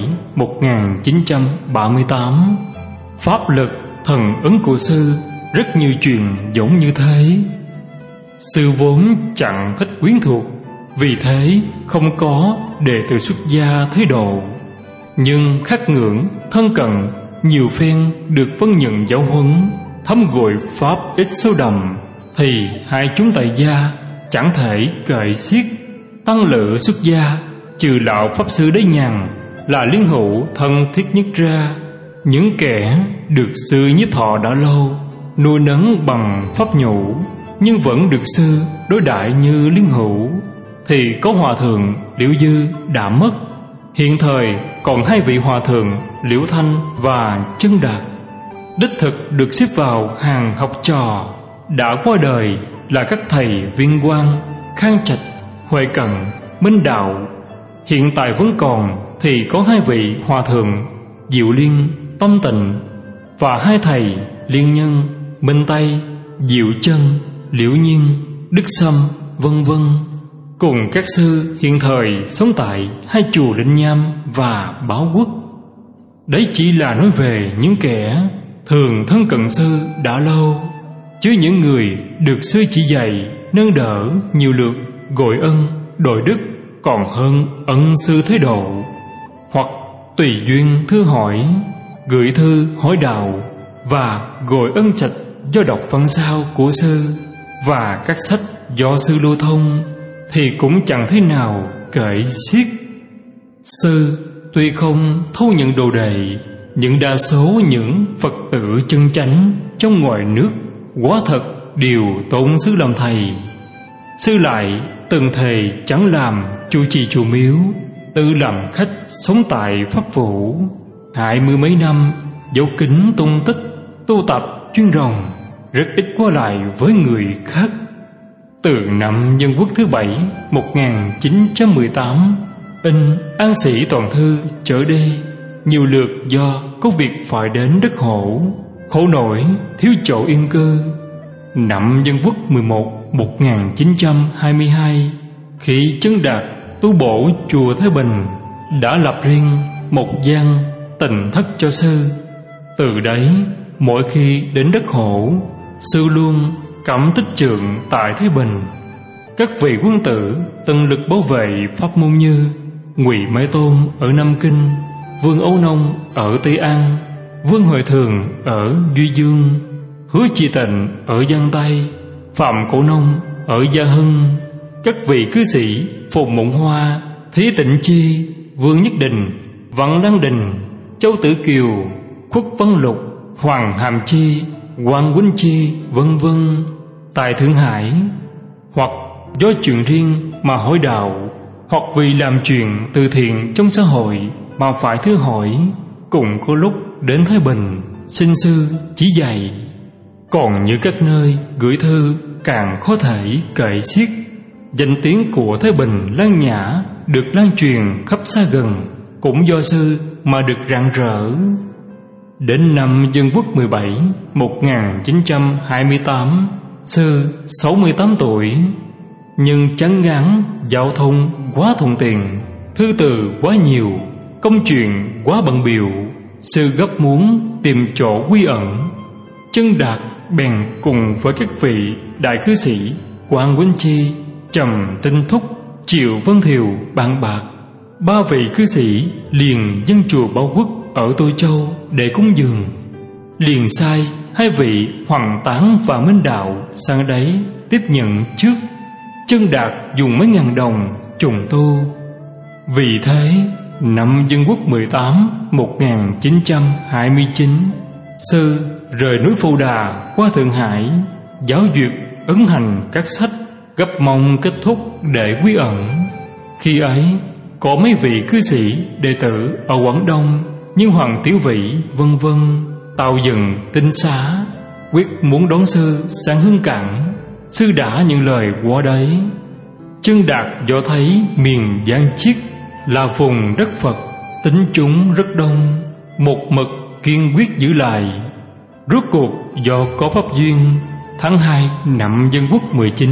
1938. Pháp lực thần ứng của sư rất nhiều chuyện giống như thế. Sư vốn chẳng thích quyến thuộc, vì thế không có đệ tử xuất gia thế độ. Nhưng khắc ngưỡng thân cận, nhiều phen được phân nhận giáo huấn, thấm gội pháp ít sâu đậm, thì hai chúng tại gia chẳng thể kể xiết. Tăng lữ xuất gia, trừ lão pháp sư Đế Nhàn là liên hữu thân thiết nhất ra. Những kẻ được sư nhiếp thọ đã lâu, nuôi nấng bằng pháp nhũ, nhưng vẫn được sư đối đãi như liên hữu, thì có hòa thượng Liễu Dư đã mất. Hiện thời còn hai vị hòa thượng Liễu Thanh và Chân Đạt, đích thực được xếp vào hàng học trò. Đã qua đời là các thầy Viên Quang, Khang Trạch, Huệ Cận, Minh Đạo. Hiện tại vẫn còn thì có hai vị hòa thượng Diệu Liên, Tâm Tịnh, và hai thầy Liên Nhân, Minh Tây, Diệu Chân, Liễu Nhiên, Đức Sâm, vân vân. Cùng các sư hiện thời sống tại hai chùa Linh Nham và Bảo Quốc. Đấy chỉ là nói về những kẻ thường thân cận sư đã lâu, chứ những người được sư chỉ dạy nâng đỡ nhiều lượt gọi ân đội đức còn hơn ân sư thế độ. Hoặc tùy duyên thư hỏi, gửi thư hỏi đạo và gọi ân trạch do đọc văn sao của sư và các sách do sư lưu thông, thì cũng chẳng thế nào kể xiết. Sư tuy không thâu nhận đồ đệ, nhưng đa số những Phật tử chân chánh trong ngoài nước quả thật đều tôn sư làm thầy. Sư lại từng thề chẳng làm trụ trì chùa miếu, tự làm khách sống tại pháp vũ. 20 mấy năm dấu kính tung tích, tu tập chuyên rồng, rất ít qua lại với người khác. Từ năm Dân Quốc thứ 7 1918, in An Sĩ Toàn Thư trở đi, nhiều lượt do có việc phải đến đất Hổ, khổ nổi thiếu chỗ yên cư. Năm Dân Quốc 11 1922, khi Chân Đạt tu bổ chùa Thái Bình, đã lập riêng một gian tịnh thất cho sư. Từ đấy mỗi khi đến đất Hổ, sư luôn cẩm tích trượng tại Thái Bình. Các vị quân tử tận lực bảo vệ pháp môn như Ngụy Mãi Tôn ở Nam Kinh, Vương Âu Nông ở Tây An, Vương Huệ Thường ở Duy Dương, Hứa Chi Tịnh ở Giang Tây, Phạm Cổ Nông ở Gia Hưng, các vị cư sĩ Phùng Mộng Hoa, Thí Tịnh Chi, Vương Nhất Đình, Văn Lăng Đình, Châu Tử Kiều, Khuất Văn Lục, Hoàng Hàm Chi, Hoàng Quýnh Chi, vân vân, tại Thượng Hải. Hoặc do chuyện riêng mà hỏi đạo, hoặc vì làm chuyện từ thiện trong xã hội mà phải thư hỏi, cùng có lúc đến Thái Bình xin sư chỉ dạy. Còn như các nơi gửi thư càng khó thể kể xiết. Danh tiếng của Thái Bình Lan Nhã được lan truyền khắp xa gần, cũng do sư mà được rạng rỡ. Đến năm Dân Quốc 17 1928, sư 68 tuổi. Nhưng chán ngán, giao thông quá thuận tiện, thư từ quá nhiều, công chuyện quá bận bịu, sư gấp muốn tìm chỗ quy ẩn. Chân Đạt bèn cùng với các vị đại cư sĩ Quang Huynh Chi, Trầm Tinh Thúc, Triệu Vân Thiều bàn bạc. 3 vị cư sĩ liền dâng chùa Bảo Quốc ở Tô Châu để cúng dường, liền sai 2 vị Hoàng Tán và Minh Đạo sang đấy tiếp nhận trước. Chân Đạt dùng mấy ngàn đồng trùng tu. Vì thế năm Dân Quốc 18 1929, sư rời núi Phù Đà qua Thượng Hải, giáo duyệt ấn hành các sách, gấp mong kết thúc để quy ẩn. Khi ấy có mấy vị cư sĩ đệ tử ở Quảng Đông như Hoàng Tiểu Vĩ vân vân tạo dựng tinh xá, quyết muốn đón sư sang Hương Cảng. Sư đã nhận lời qua đấy. Chân Đạt do thấy miền Giang Chiết là vùng đất Phật, tín chúng rất đông, một mực kiên quyết giữ lại. Rốt cuộc do có pháp duyên, tháng 2 năm Dân Quốc 19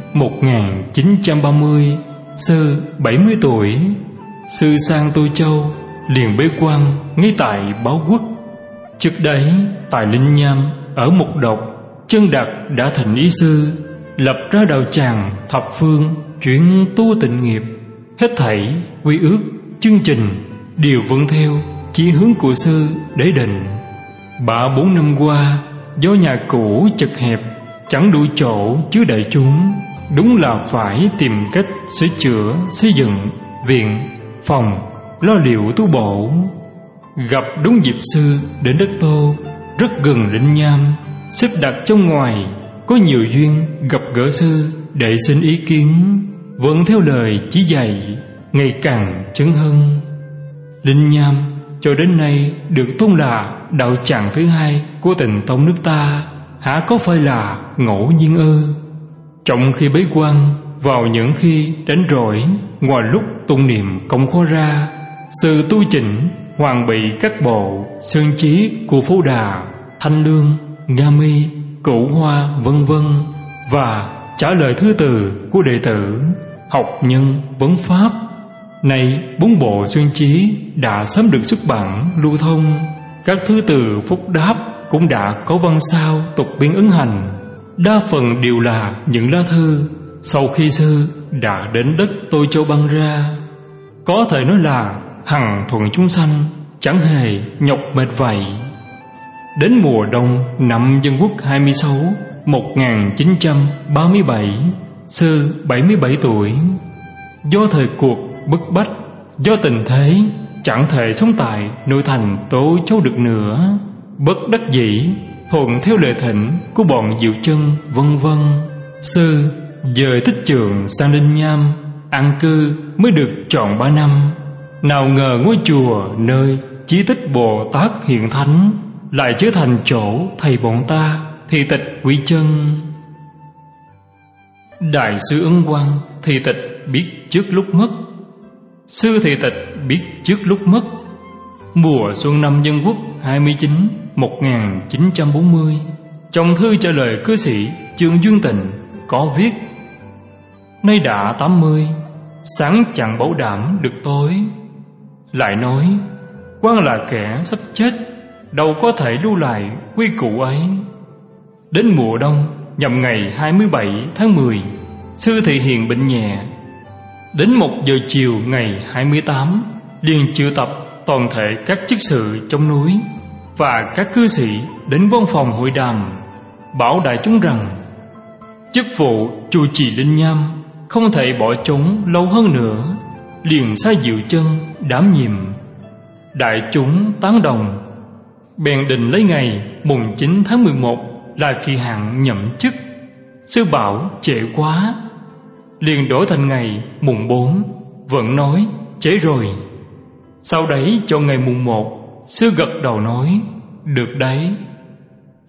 1930, sư 70 tuổi, sư sang Tô Châu liền bế quan ngay tại Bảo Quốc. Trước đấy tại Linh Nham ở Mục Độc, Chân Đạt đã thành ý sư, lập ra đạo tràng thập phương chuyên tu tịnh nghiệp. Hết thảy quy ước chương trình đều vâng theo chí hướng của sư để định. 3-4 năm qua, do nhà cũ chật hẹp, chẳng đủ chỗ chứa đại chúng, đúng là phải tìm cách sửa chữa xây dựng viện, phòng, lo liệu tu bổ. Gặp đúng dịp sư đến đất Tô, rất gần Linh Nham, xếp đặt trong ngoài, có nhiều duyên gặp gỡ sư để xin ý kiến, vẫn theo lời chỉ dạy, ngày càng chấn hưng. Linh Nham cho đến nay được tôn là đạo tràng thứ 2 của Tịnh Tông nước ta, hả có phải là ngẫu nhiên ư? Trong khi bế quan, vào những khi đánh rỗi, ngoài lúc tụng niệm công kho ra, sư tu chỉnh hoàn bị các bộ sơn chí của Phú Đà, Thanh Lương, Nga Mi, Cửu Hoa vân vân, và trả lời thư từ của đệ tử, học nhân vấn pháp. Nay 4 bộ sơn chí đã sớm được xuất bản lưu thông, các thư từ phúc đáp cũng đã có văn sao tục biên ấn hành, đa phần đều là những lá thư sau khi sư đã đến đất Tô Châu băng ra. Có thể nói là hằng thuận chúng sanh, chẳng hề nhọc mệt vậy. Đến mùa đông năm Dân Quốc 26 1937, sư 77 tuổi. Do thời cuộc bức bách, do tình thế chẳng thể sống tại nội thành Tô Châu được nữa, bất đắc dĩ thuận theo lời thỉnh của bọn Diệu Chân vân vân, sư dời Tích Trường sang Linh Nham an cư mới được tròn 3 năm. Nào ngờ ngôi chùa nơi Chí Tích Bồ Tát hiện thánh lại trở thành chỗ thầy bọn ta thị tịch quy chân. Đại sư Ấn Quang thị tịch biết trước lúc mất, sư thị tịch biết trước lúc mất. Mùa xuân năm Dân Quốc 29 1940, trong thư trả lời cư sĩ Trương Dương Tịnh có viết: nay đã 80, sáng chẳng bảo đảm được tối. Lại nói quan là kẻ sắp chết, đâu có thể lưu lại quy củ ấy. Đến mùa đông nhằm ngày 27 tháng 10, sư thị hiện bệnh nhẹ. Đến 1 giờ chiều ngày 28, liền triệu tập toàn thể các chức sự trong núi và các cư sĩ đến văn phòng hội đàm, bảo đại chúng rằng chức vụ trụ trì Linh Nham không thể bỏ trống lâu hơn nữa, liền sai Diệu Chân đảm nhiệm. Đại chúng tán đồng, bèn định lấy ngày mùng 9 tháng 11 là kỳ hạn nhậm chức. Sư bảo trễ quá, liền đổi thành ngày mùng 4, vẫn nói trễ rồi. Sau đấy cho ngày mùng 1, sư gật đầu nói được đấy.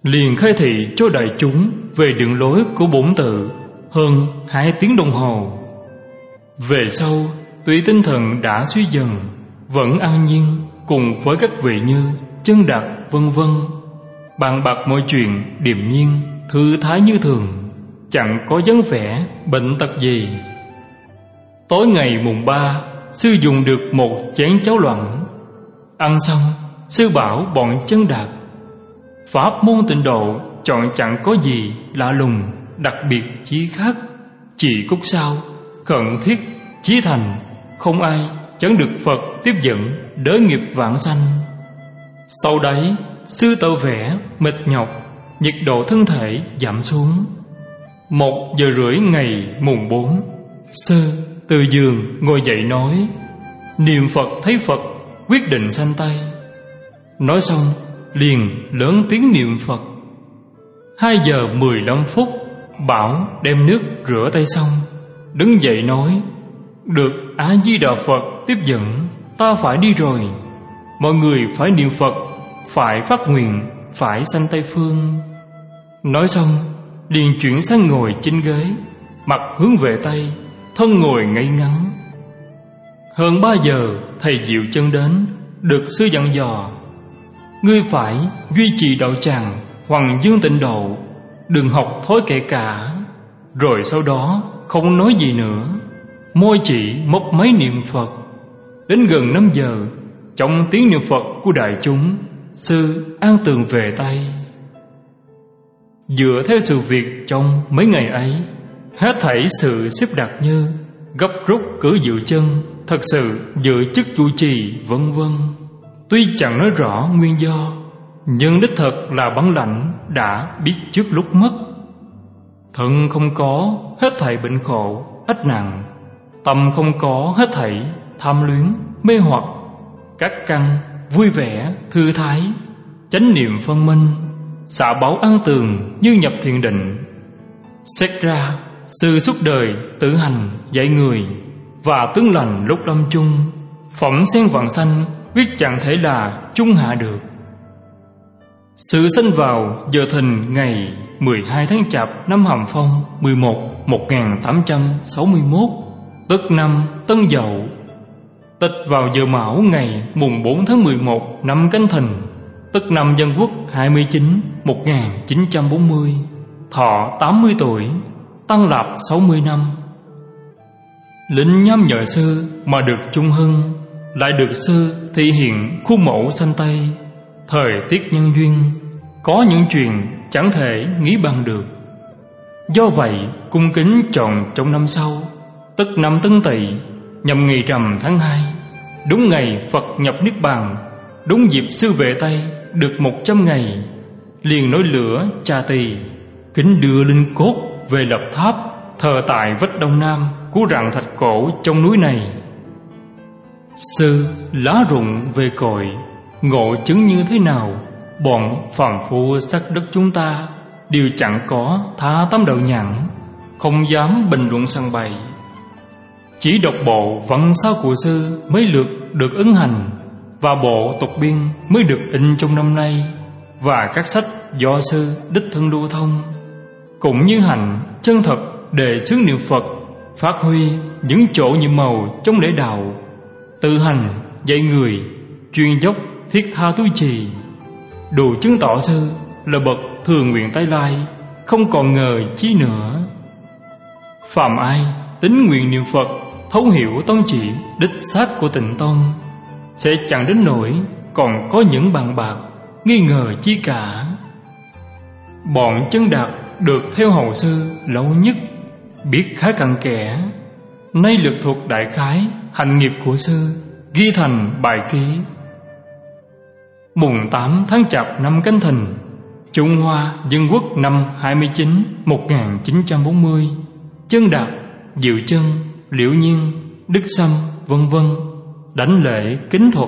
liền khai thị cho đại chúng về đường lối của bổn tự hơn 2 tiếng đồng hồ. Về sau, tuy tinh thần đã suy dần, vẫn an nhiên cùng với các vị như Chân Đạt vân vân, bàn bạc mọi chuyện điềm nhiên, thư thái như thường, chẳng có dáng vẻ bệnh tật gì. Tối ngày mùng 3, sư dùng được một chén cháo loãng. Ăn xong, sư bảo bọn Chân Đạt: pháp môn tịnh độ chọn chẳng có gì lạ lùng, đặc biệt chí khác, chỉ cốt sao, khẩn thiết, chí thành, không ai chẳng được Phật tiếp dẫn đới nghiệp vãng sanh. Sau đấy, sư tỏ vẻ mệt nhọc, nhiệt độ thân thể giảm xuống. 1 giờ rưỡi ngày mùng 4, sư từ giường ngồi dậy nói: niệm Phật thấy Phật, quyết định sanh tay. Nói xong liền lớn tiếng niệm Phật. 2 giờ 15 phút, bảo đem nước rửa tay xong, đứng dậy nói: được A Di Đà Phật tiếp dẫn, ta phải đi rồi. Mọi người phải niệm Phật, phải phát nguyện, phải sanh Tây Phương. Nói xong liền chuyển sang ngồi trên ghế, mặt hướng về Tây, thân ngồi ngay ngắn. Hơn 3 giờ, thầy Diệu Chân đến, được sư dặn dò: ngươi phải duy trì đạo tràng Hoằng Dương Tịnh Độ, đừng học thói kệ cả. Rồi sau đó không nói gì nữa, môi chỉ mấp máy niệm Phật. Đến gần 5 giờ, trong tiếng niệm Phật của đại chúng, sư an tường về Tây. Dựa theo sự việc trong mấy ngày ấy, hết thảy sự xếp đặt như gấp rút cử Diệu Chân thật sự giữ chức chủ trì vân vân. Tuy chẳng nói rõ nguyên do, nhưng đích thực là bản lãnh đã biết trước lúc mất. Thân không có, hết thảy bệnh khổ ách nặng. Tâm không có, hết thảy tham luyến mê hoặc. Các căn vui vẻ thư thái, chánh niệm phân minh, xả báo an tường như nhập thiền định. Xét ra, sư suốt đời tự hành dạy người, và tướng lành lúc lâm chung, phẩm sen vạn sanh quyết chẳng thể là trung hạ được. Sư sinh vào giờ thìn ngày 12 tháng Chạp năm Hàm Phong 11 1861, tức năm Tân Dậu. Tịch vào giờ Mão ngày mùng 4 tháng 11 năm Canh Thìn, tức năm Dân Quốc 29 1940, thọ 80 tuổi, tăng lạp 60 năm. Lĩnh nhâm nhờ sư mà được trung hưng, lại được sư thị hiện khuôn mẫu sanh Tây. Thời tiết nhân duyên, có những chuyện chẳng thể nghĩ bằng được. Do vậy cung kính chọn trong năm sau, tức năm Tân Tỵ, nhằm ngày rằm tháng 2, đúng ngày Phật nhập Niết Bàn, đúng dịp sư về Tây được 100 ngày, liền nối lửa Trà Tỳ, kính đưa linh cốt về lập tháp thờ tại vách đông nam của rặng thạch cổ trong núi này. Sư lá rụng về cội, ngộ chứng như thế nào, bọn phàm phu sắc đất chúng ta đều chẳng có tha tâm đạo nhãn, không dám bình luận sằng bày. Chỉ đọc bộ văn sao của sư mới lượt được ấn hành, và bộ tục biên mới được in trong năm nay, và các sách do sư đích thân lưu thông. Cũng như hành chân thật đề xướng niệm Phật, phát huy những chỗ nhiệm màu trong lễ đạo, tự hành dạy người, chuyên dốc thiết tha tu trì, đủ chứng tỏ sư là bậc thường nguyện tái lai, không còn ngờ chi nữa. Phàm ai tín nguyện niệm Phật, thấu hiểu tông chỉ đích xác của Tịnh Tông, sẽ chẳng đến nỗi còn có những bàn bạc nghi ngờ chi cả. Bọn Chân Đạt được theo hầu sư lâu nhất, biết khá cặn kẽ, nay lược thuộc đại khái hành nghiệp của sư, ghi thành bài ký. Mùng 8 tháng Chạp năm Canh Thìn, Trung Hoa Dân Quốc năm 29 1940, Chân Đạt, Diệu Chân, Liễu Nhiên, Đức Sâm vân vân đảnh lễ kính thuật.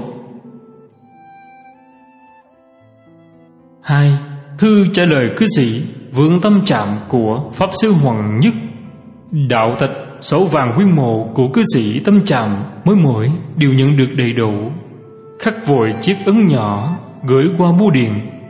2. Thư trả lời cư sĩ Vượng Tâm Trạm của Pháp Sư Hoàng Nhất. Đạo tịch sổ vàng quyên mộ của cư sĩ Tâm Trạm mỗi đều nhận được đầy đủ. Khắc vội chiếc ấn nhỏ gửi qua bưu điện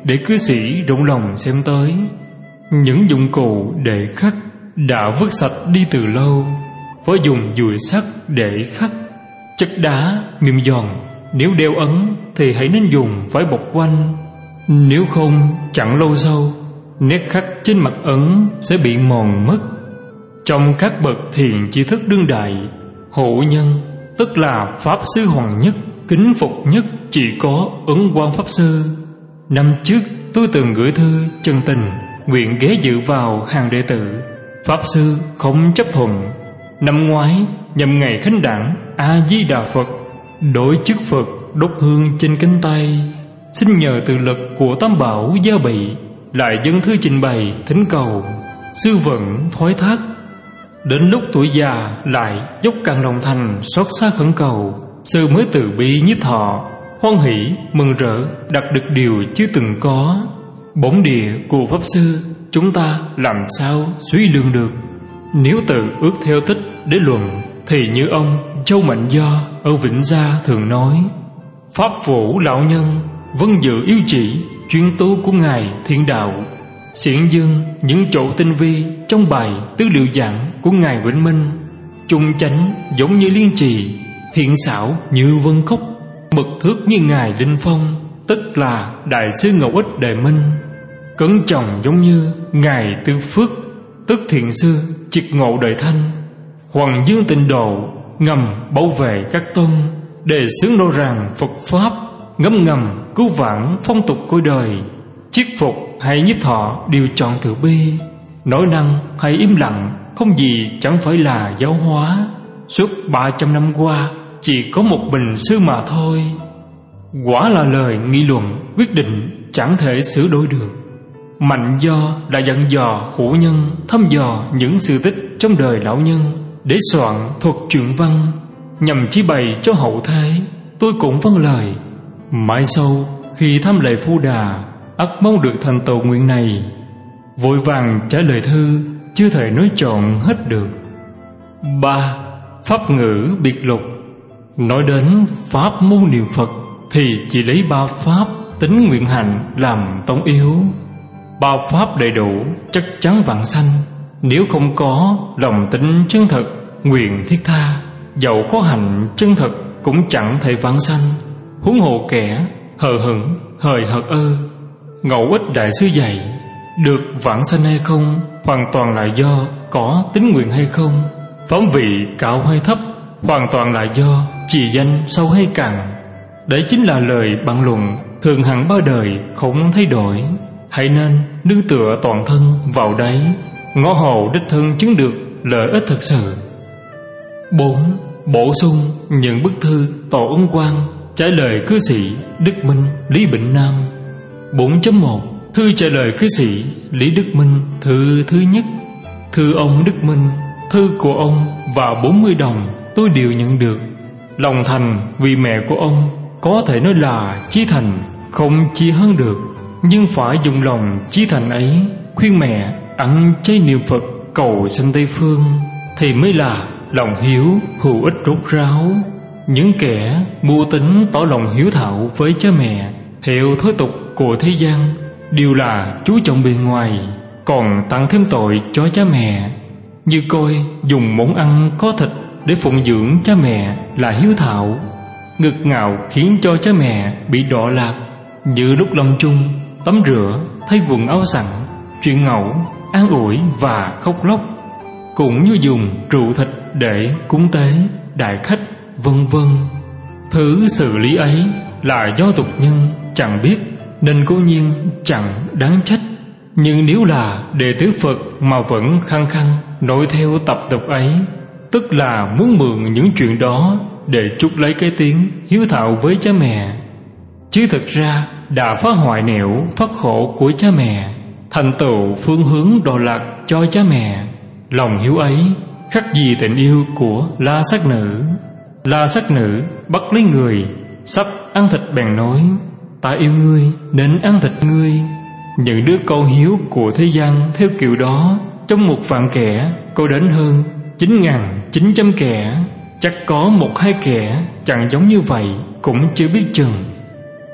để cư sĩ rộng lòng xem tới. Những dụng cụ để khắc đã vứt sạch đi từ lâu, phải dùng dùi sắt để khắc. Chất đá mềm giòn, nếu đeo ấn thì hãy nên dùng vải bọc quanh. Nếu không, chẳng lâu sau nét khắc trên mặt ấn sẽ bị mòn mất. Trong các bậc thiền tri thức đương đại, hộ nhân tức là pháp sư hoàng nhất, kính phục nhất chỉ có Ấn Quang pháp sư. Năm trước tôi từng gửi thư chân tình nguyện ghé dự vào hàng đệ tử. Pháp sư không chấp thuận. Năm ngoái nhằm ngày khánh đản A Di Đà Phật, đối chức Phật đốt hương trên cánh tay, xin nhờ từ lực của Tam Bảo gia bị, lại dâng thư trình bày thỉnh cầu. Sư vẫn thoái thác. Đến lúc tuổi già lại dốc cạn lòng thành xót xa khẩn cầu, sư mới từ bi nhiếp thọ, hoan hỷ mừng rỡ đạt được điều chưa từng có. Bổn địa của pháp sư chúng ta làm sao suy lường được. Nếu tự ước theo tích để luận, thì như ông Châu Mạnh Do ở Vĩnh Gia thường nói: Pháp vũ lão nhân vân dự yếu chỉ, chuyên tu của ngài Thiên Đạo. Xiển dương những chỗ tinh vi trong bài tư liệu giảng của ngài Vĩnh Minh, trung chánh giống như liên trì, hiện xảo như vân khúc, mực thước như ngài Linh Phong, tức là đại sư Ngẫu Ích Đại Minh. Cấn trọng giống như ngài Tư Phước, tức thiện sư triệt ngộ đời thanh. Hoàng dương tịnh độ ngầm bảo vệ các tôn, đề xướng rõ ràng Phật pháp, ngấm ngầm cứu vãn phong tục cõi đời. Chiết phục hay nhiếp thọ đều chọn từ bi, nói năng hay im lặng không gì chẳng phải là giáo hóa. Suốt 300 năm qua chỉ có một mình sư mà thôi. Quả là lời nghị luận quyết định chẳng thể sửa đổi được. Mạnh Do đã dặn dò hữu nhân thăm dò những sự tích trong đời lão nhân để soạn thuật truyện văn, nhằm chỉ bày cho hậu thế. Tôi cũng vâng lời. Mãi sau khi thăm lễ Phu Đà, ắt mong được thành tựu nguyện này. Vội vàng trả lời thư, chưa thể nói trọn hết được. 3. Pháp ngữ biệt lục. Nói đến pháp môn niệm Phật thì chỉ lấy 3 pháp tính nguyện hạnh làm tông yếu. 3 pháp đầy đủ chắc chắn vãng sanh. Nếu không có lòng tính chân thật, nguyện thiết tha, dẫu có hạnh chân thật cũng chẳng thể vãng sanh. Huống hồ kẻ hờ hững hời hợt ơ. Ngẫu Ích Đại sư dạy, được vãng sanh hay không hoàn toàn là do có tính nguyện hay không. Phẩm vị cao hay thấp hoàn toàn là do trì danh sâu hay cạn. Đấy chính là lời bàn luận thường hằng bao đời không thay đổi. Hãy nên nương tựa toàn thân vào đấy, ngõ hồ đích thân chứng được lợi ích thực sự. 4. Bổ sung những bức thư tỏ Ấn Quang trả lời cư sĩ Đức Minh Lý Bỉnh Nam. 4.1. Thư trả lời cư sĩ Lý Đức Minh thư thứ nhất. Thư ông Đức Minh, thư của ông và 40 đồng tôi đều nhận được. Lòng thành vì mẹ của ông có thể nói là chí thành, không chi hơn được. Nhưng phải dùng lòng chí thành ấy khuyên mẹ ăn chay niệm Phật cầu sanh Tây Phương thì mới là lòng hiếu hữu ích rốt ráo. Những kẻ mưu tính tỏ lòng hiếu thảo với cha mẹ theo thói tục của thế gian đều là chú trọng bề ngoài, còn tăng thêm tội cho cha mẹ. Như coi dùng món ăn có thịt để phụng dưỡng cha mẹ là hiếu thảo, ngực ngạo khiến cho cha mẹ bị đọa lạc. Như lúc lâm chung tắm rửa thay quần áo sẵn, chuyện ngẫu an ủi và khóc lóc, cũng như dùng rượu thịt để cúng tế đại khách, vân vân. Thứ xử lý ấy là do tục nhân chẳng biết nên cố nhiên chẳng đáng trách. Nhưng nếu là đệ tử Phật mà vẫn khăng khăng nói theo tập tục ấy, tức là muốn mượn những chuyện đó để trút lấy cái tiếng hiếu thảo với cha mẹ, chứ thực ra đã phá hoại nẻo thoát khổ của cha mẹ, thành tựu phương hướng đò lạc cho cha mẹ. Lòng hiếu ấy khắc gì tình yêu của La Sát Nữ. La Sát Nữ bắt lấy người sắp ăn thịt bèn nói: ta yêu ngươi nên ăn thịt ngươi. Những đứa con hiếu của thế gian theo kiểu đó trong 1.000 kẻ có đến hơn 9.900 kẻ, chắc có 1-2 kẻ chẳng giống như vậy cũng chưa biết chừng.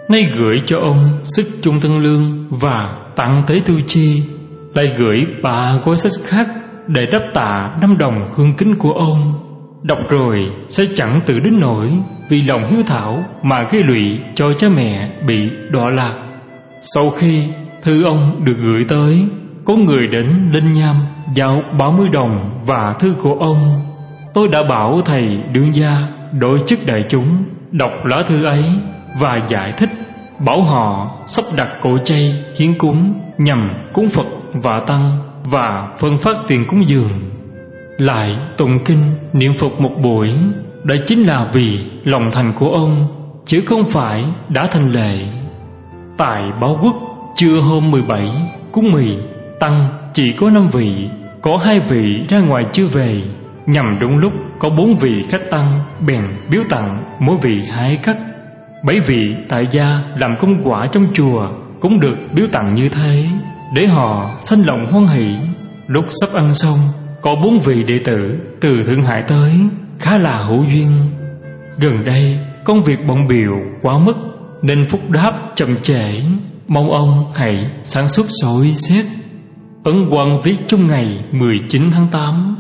nay gửi cho ông sức chung thân lương và tặng tới tu chi, lại gửi 3 gói sách khác để đáp tạ 5 đồng hương kính của ông. Đọc rồi sẽ chẳng tự đến nỗi vì lòng hiếu thảo mà gây lụy cho cha mẹ bị đọa lạc. Sau khi thư ông được gửi tới, có người đến Linh Nham giao 30 đồng và thư của ông. Tôi đã bảo thầy đương gia đối chức đại chúng đọc lá thư ấy và giải thích, bảo họ sắp đặt cỗ chay hiến cúng nhằm cúng Phật và Tăng và phân phát tiền cúng dường, lại tụng kinh niệm Phật một buổi. Đó chính là vì lòng thành của ông, chứ không phải đã thành lệ. Tại Báo Quốc trưa hôm 17 cúng mì, Tăng chỉ có 5 vị, có 2 vị ra ngoài chưa về. Nhằm đúng lúc có 4 vị khách Tăng bèn biếu tặng mỗi vị 2 cắt. 7 vị tại gia làm công quả trong chùa cũng được biếu tặng như thế, để họ sanh lòng hoan hỷ. Lúc sắp ăn xong, có 4 vị đệ tử từ Thượng Hải tới, khá là hữu duyên. Gần đây công việc bận bịu quá mức nên phúc đáp chậm trễ, mong ông hãy sáng suốt soi xét. Ấn Quang viết trong ngày 19 tháng 8.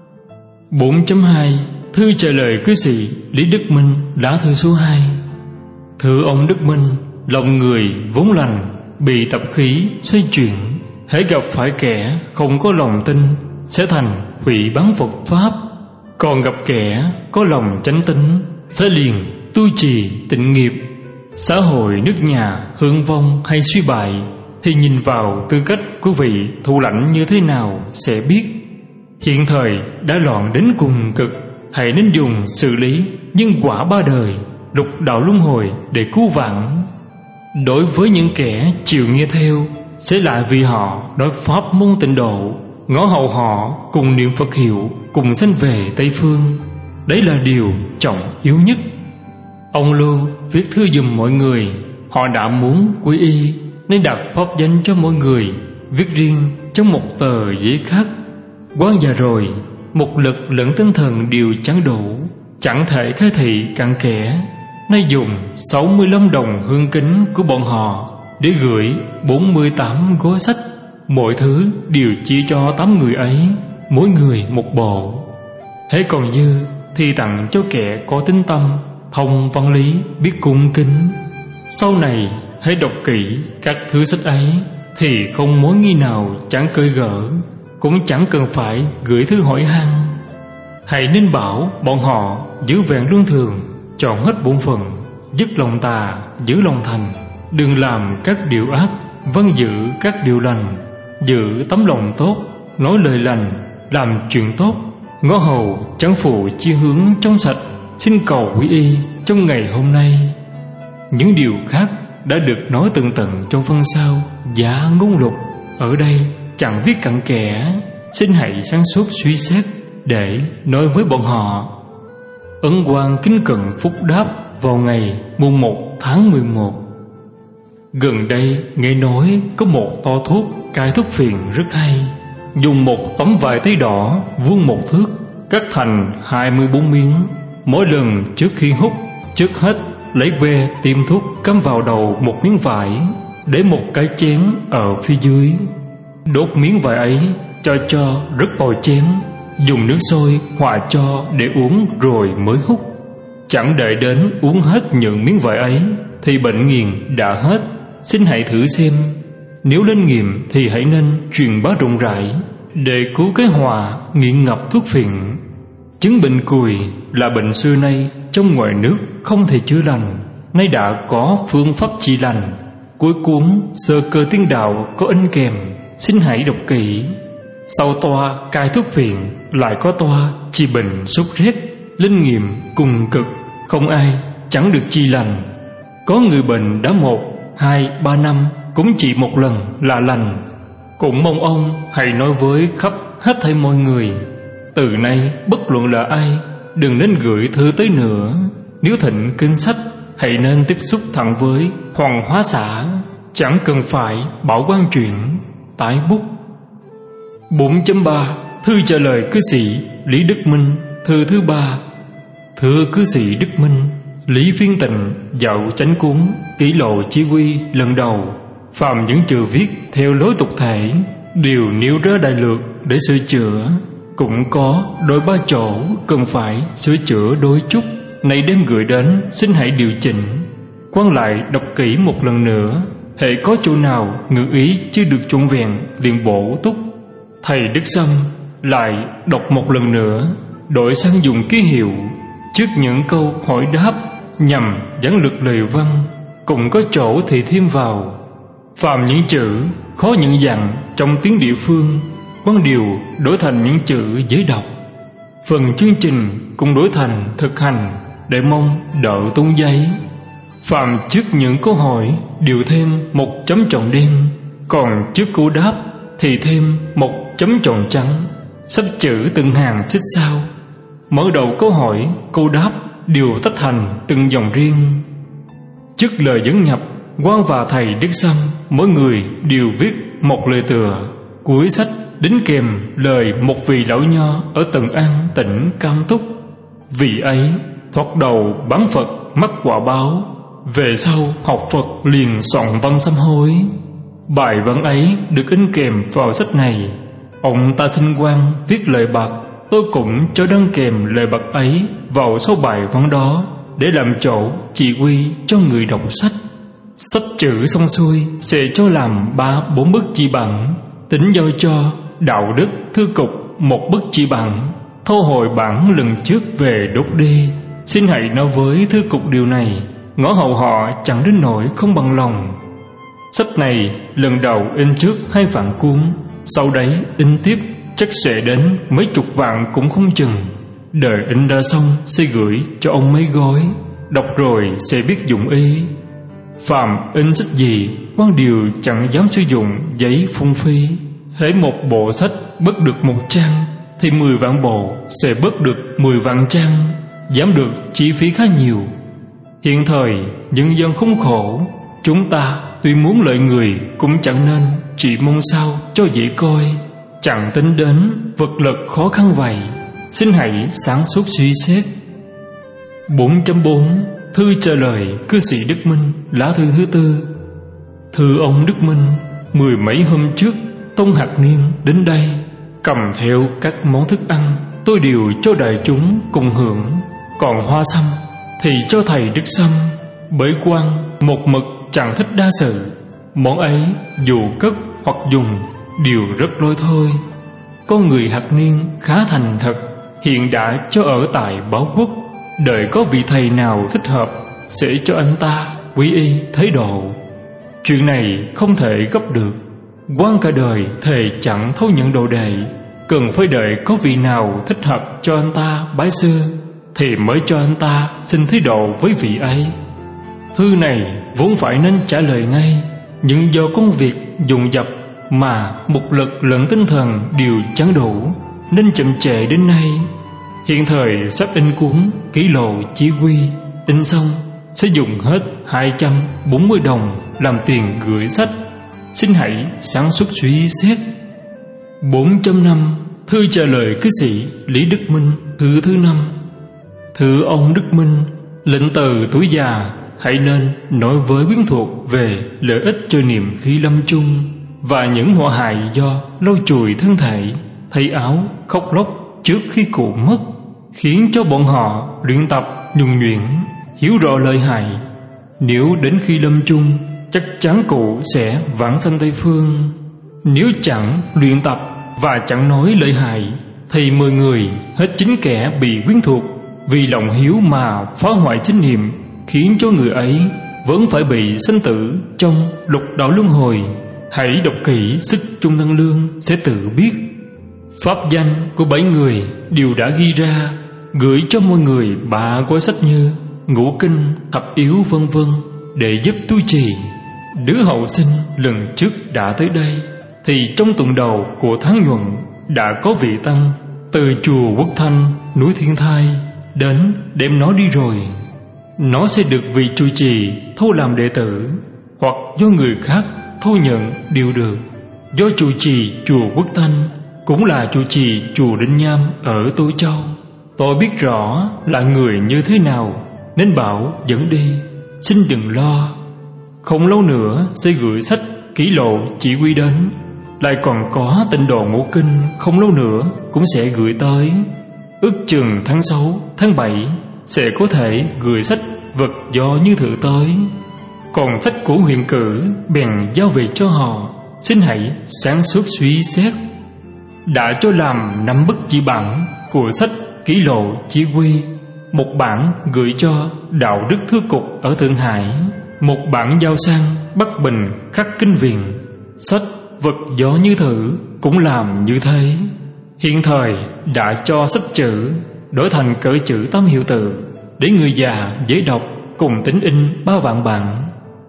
4.2 Thư trả lời cư sĩ Lý Đức Minh, lá thư số 2. Thưa ông Đức Minh, lòng người vốn lành bị tập khí xoay chuyển, hễ gặp phải kẻ không có lòng tin sẽ thành hủy bán Phật pháp, còn gặp kẻ có lòng chánh tín sẽ liền tu trì tịnh nghiệp. Xã hội nước nhà hưng vong hay suy bại thì nhìn vào tư cách của vị thủ lãnh như thế nào sẽ biết. Hiện thời đã loạn đến cùng cực, hãy nên dùng xử lý nhân quả 3 đời, lục đạo luân hồi để cứu vãn. Đối với những kẻ chịu nghe theo, sẽ lại vì họ nói pháp môn tịnh độ, ngõ hầu họ cùng niệm Phật hiệu, cùng sanh về Tây Phương. Đấy là điều trọng yếu nhất. Ông Lưu viết thư giùm mọi người, họ đã muốn quy y nên đặt pháp danh cho mỗi người, viết riêng trong một tờ giấy khác. Quán già rồi, một lực lẫn tinh thần đều chẳng đủ, chẳng thể khai thị cặn kẽ. Nay dùng 65 đồng hương kính của bọn họ để gửi 48 gói sách, mỗi thứ đều chia cho 8 người ấy, mỗi người một bộ. Hễ còn dư thì tặng cho kẻ có tín tâm, thông văn lý, biết cung kính. Sau này hãy đọc kỹ các thứ sách ấy thì không mối nghi nào chẳng cơi gỡ, cũng chẳng cần phải gửi thư hỏi han. Hãy nên bảo bọn họ giữ vẹn luân thường, chọn hết bổn phận, dứt lòng tà, giữ lòng thành, đừng làm các điều ác, vâng giữ các điều lành, giữ tấm lòng tốt, nói lời lành, làm chuyện tốt. Ngõ hầu chẳng phụ chi hướng trong sạch, xin cầu quy y trong ngày hôm nay. Những điều khác đã được nói tường tận trong phân sau Giá Ngôn Lục, ở đây chẳng viết cặn kẽ, xin hãy sáng suốt suy xét để nói với bọn họ. Ấn Quang kính cận phúc đáp vào ngày mùng 1 tháng 11. Gần đây nghe nói có một to thuốc cai thuốc phiền rất hay, dùng một tấm vải tây đỏ vuông 1 thước, cắt thành 24 miếng. Mỗi lần trước khi hút, trước hết lấy que tiêm thuốc cắm vào đầu một miếng vải, để một cái chén ở phía dưới, đốt miếng vải ấy cho rất vào chén, dùng nước sôi hòa cho để uống rồi mới hút. Chẳng đợi đến uống hết những miếng vải ấy thì bệnh nghiền đã hết. Xin hãy thử xem, nếu lên nghiệm thì hãy nên truyền bá rộng rãi để cứu cái họa nghiện ngập thuốc phiện. Chứng bệnh cùi là bệnh xưa nay trong ngoài nước không thể chữa lành, nay đã có phương pháp trị lành. Cuối cuốn Sơ Cơ Tiên Đạo có in kèm, xin hãy đọc kỹ. Sau toa cai thuốc phiện lại có toa trị bệnh sốt rét, linh nghiệm cùng cực, không ai chẳng được trị lành. Có người bệnh đã 1, 2, 3 năm cũng trị một lần là lành. Cũng mong ông hãy nói với khắp hết thảy mọi người, từ nay bất luận là ai đừng nên gửi thư tới nữa. Nếu thịnh kinh sách hãy nên tiếp xúc thẳng với Hoàng Hóa Xã, chẳng cần phải bảo quan chuyện. Tái bút. 4.3 Thư trả lời cư sĩ Lý Đức Minh, thư thứ 3. Thưa cư sĩ Đức Minh, Lý Phiên Tịnh dạo chánh cuốn Kỷ Lộ Chí Quy lần đầu, phàm những chữ viết theo lối tục thể đều nêu ra đại lược để sửa chữa. Cũng có đôi ba chỗ cần phải sửa chữa đôi chút, nay đem gửi đến, xin hãy điều chỉnh. Quan lại đọc kỹ một lần nữa, hễ có chỗ nào ngữ ý chưa được trọn vẹn liền bổ túc. Thầy Đức Sâm lại đọc một lần nữa, đổi sang dùng ký hiệu trước những câu hỏi đáp nhằm giảng lược lời văn, cũng có chỗ thì thêm vào. Phàm những chữ khó nhận dạng trong tiếng địa phương, quan điều đổi thành những chữ dễ đọc. Phần chương trình cũng đổi thành thực hành để mong đỡ tốn giấy. Phàm trước những câu hỏi đều thêm một chấm tròn đen, còn trước câu đáp thì thêm một chấm tròn trắng, sắp chữ từng hàng xích sao. Mở đầu câu hỏi, câu đáp đều tách thành từng dòng riêng. Trước lời dẫn nhập, quan và thầy Đức Sâm mỗi người đều viết một lời tựa. Cuối sách đính kèm lời một vị lão nho ở Tần An, tỉnh Cam Túc. Vị ấy thoạt đầu bán Phật mắc quả báo, về sau học Phật liền soạn văn sám hối. Bài văn ấy được in kèm vào sách này. Ông ta xin quan viết lời bạc, tôi cũng cho đăng kèm lời bạc ấy vào sau bài văn đó, để làm chỗ chỉ huy cho người đọc sách. Sách chữ xong xuôi sẽ cho làm 3-4 bức chỉ bản, tính giao cho đạo đức thư cục một bức chỉ bản, thu hồi bản lần trước về đốt đi. Xin hãy nói với thư cục điều này, ngõ hầu họ chẳng đến nỗi không bằng lòng. Sách này lần đầu in trước 2 vạn cuốn, sau đấy in tiếp chắc sẽ đến mấy chục vạn cũng không chừng. Đợi in ra xong sẽ gửi cho ông mấy gói, đọc rồi sẽ biết dụng ý. Phàm in sách gì, quan điều chẳng dám sử dụng giấy phung phí. Hễ một bộ sách bớt được 1 trang thì 10 vạn bộ sẽ bớt được 10 vạn trang, giảm được chi phí khá nhiều. Hiện thời nhân dân khốn khổ, chúng ta tuy muốn lợi người cũng chẳng nên chỉ mong sao cho dễ coi, chẳng tính đến vật lực khó khăn vậy. Xin hãy sáng suốt suy xét. 4.4 Thư trả lời cư sĩ Đức Minh, lá thư thứ 4. Thưa ông Đức Minh, 10 mấy hôm trước Tông Hạc Niên đến đây, cầm theo các món thức ăn, tôi đều cho đại chúng cùng hưởng. Còn hoa sâm thì cho thầy Đức Sâm, bởi quan một mực chẳng thích đa sự. Món ấy dù cất hoặc dùng đều rất lôi thôi. Con người Hạc Niên khá thành thật, hiện đã cho ở tại Báo Quốc. Đợi có vị thầy nào thích hợp sẽ cho anh ta quy y thái độ. Chuyện này không thể gấp được. Quan cả đời thề chẳng thấu nhận đồ đệ, cần phải đợi có vị nào thích hợp cho anh ta bái sư thì mới cho anh ta xin thái độ với vị ấy. Thư này vốn phải nên trả lời ngay, nhưng do công việc dồn dập mà một lực lẫn tinh thần đều chẳng đủ, nên chậm trễ đến nay. Hiện thời sắp in cuốn Kỷ Lộ Chí Quy, in xong sẽ dùng hết 240 đồng làm tiền gửi sách. Xin hãy sáng suốt suy xét. 4.5 Thư trả lời cư sĩ Lý Đức Minh, thư thứ 5. Thưa ông Đức Minh, lệnh từ tuổi già hãy nên nói với quyến thuộc về lợi ích cho niềm khi lâm chung và những họa hại do lau chùi thân thể, thay áo, khóc lóc trước khi cụ mất, khiến cho bọn họ luyện tập nhuần nhuyễn, hiểu rõ lợi hại. Nếu đến khi lâm chung, chắc chắn cụ sẽ vãng sanh Tây Phương. Nếu chẳng luyện tập và chẳng nói lợi hại, thì 10 người hết 9 kẻ bị quyến thuộc vì lòng hiếu mà phá hoại chánh niệm, khiến cho người ấy vẫn phải bị sanh tử trong lục đạo luân hồi. Hãy đọc kỹ sức Trung Thân Lương sẽ tự biết. Pháp danh của 7 người đều đã ghi ra, gửi cho mọi người 3 gói sách như Ngũ Kinh, Thập Yếu vân vân để giúp tu trì. Đứa hậu sinh lần trước đã tới đây, thì trong tuần đầu của tháng Nhuận đã có vị tăng từ chùa Quốc Thanh, núi Thiên Thai đến đem nó đi rồi. Nó sẽ được vị trụ trì thu làm đệ tử, hoặc do người khác thu nhận đều được. Do trụ trì chùa Quốc Thanh cũng là trụ trì chùa Đinh Nham ở Tô Châu, tôi biết rõ là người như thế nào, nên bảo dẫn đi, xin đừng lo. Không lâu nữa sẽ gửi sách kỷ lộ chỉ huy đến. Lại còn có tịnh độ ngũ kinh không lâu nữa cũng sẽ gửi tới. Ước chừng tháng 6, tháng 7 sẽ có thể gửi sách vật do Như Thử tới. Còn sách của huyện cử bèn giao về cho họ, xin hãy sáng suốt suy xét. Đã cho làm 5 bức chỉ bản của sách kỷ lộ chỉ huy. Một bản gửi cho Đạo Đức Thư Cục ở Thượng Hải, một bản giao sang Bắc Bình khắc kinh viện. Sách vật do Như Thử cũng làm như thế. Hiện thời đã cho sách chữ đổi thành cỡ chữ 8 hiệu tự, để người già dễ đọc, cùng tính in 3 vạn bản.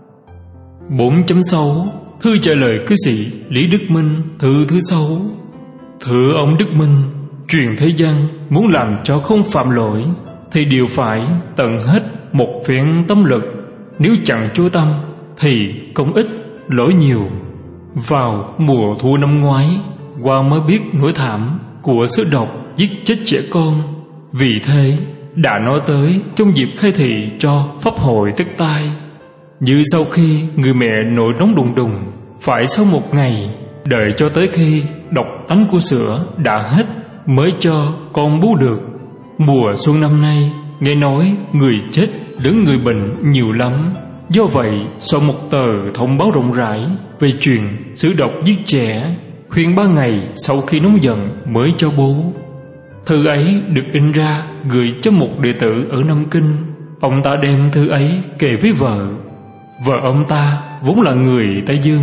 4.6 Thư trả lời cư sĩ Lý Đức Minh thư thứ 6. Thưa ông Đức Minh, truyền thế gian muốn làm cho không phạm lỗi thì đều phải tận hết một phen tâm lực. Nếu chẳng chú tâm thì công ít lỗi nhiều. Vào mùa thu năm ngoái, qua mới biết nỗi thảm của sứ độc giết chết trẻ con. Vì thế đã nói tới trong dịp khai thị cho pháp hội tức tai. Như sau khi người mẹ nổi nóng đùng đùng, phải sau một ngày đợi cho tới khi độc tánh của sữa đã hết mới cho con bú được. Mùa xuân năm nay nghe nói người chết lớn người bệnh nhiều lắm. Do vậy soạn một tờ thông báo rộng rãi về chuyện sứ độc giết trẻ, khuyên 3 ngày sau khi nóng giận mới cho bú. Thư ấy được in ra gửi cho một đệ tử ở Nam Kinh. Ông ta đem thư ấy kể với vợ. Vợ ông ta vốn là người Tây Dương,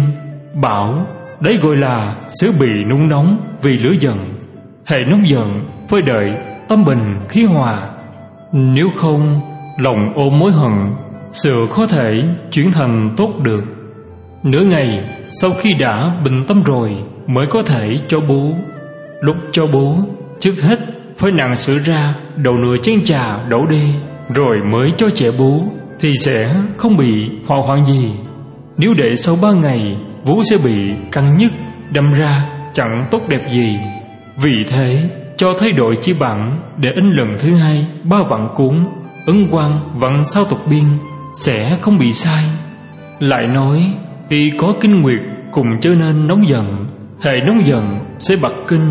bảo đấy gọi là sứ bị nung nóng vì lửa giận. Hệ nóng giận phải đợi tâm bình khí hòa, nếu không lòng ôm mối hận, sự khó thể chuyển thành tốt được. Nửa ngày sau khi đã bình tâm rồi mới có thể cho bú. Lúc cho bú, trước hết phải nặn sữa ra đầu nửa chén trà đổ đi, rồi mới cho trẻ bú thì sẽ không bị hỏa hoạn gì. Nếu để sau 3 ngày, vú sẽ bị căng nhức, đâm ra chẳng tốt đẹp gì. Vì thế cho thay đổi chỉ bản để in lần thứ 2 3 vạn cuốn, ấn quan vặn sao tục biên, sẽ không bị sai. Lại nói khi có kinh nguyệt cùng trở nên nóng giận, hệ nóng giận sẽ bật kinh.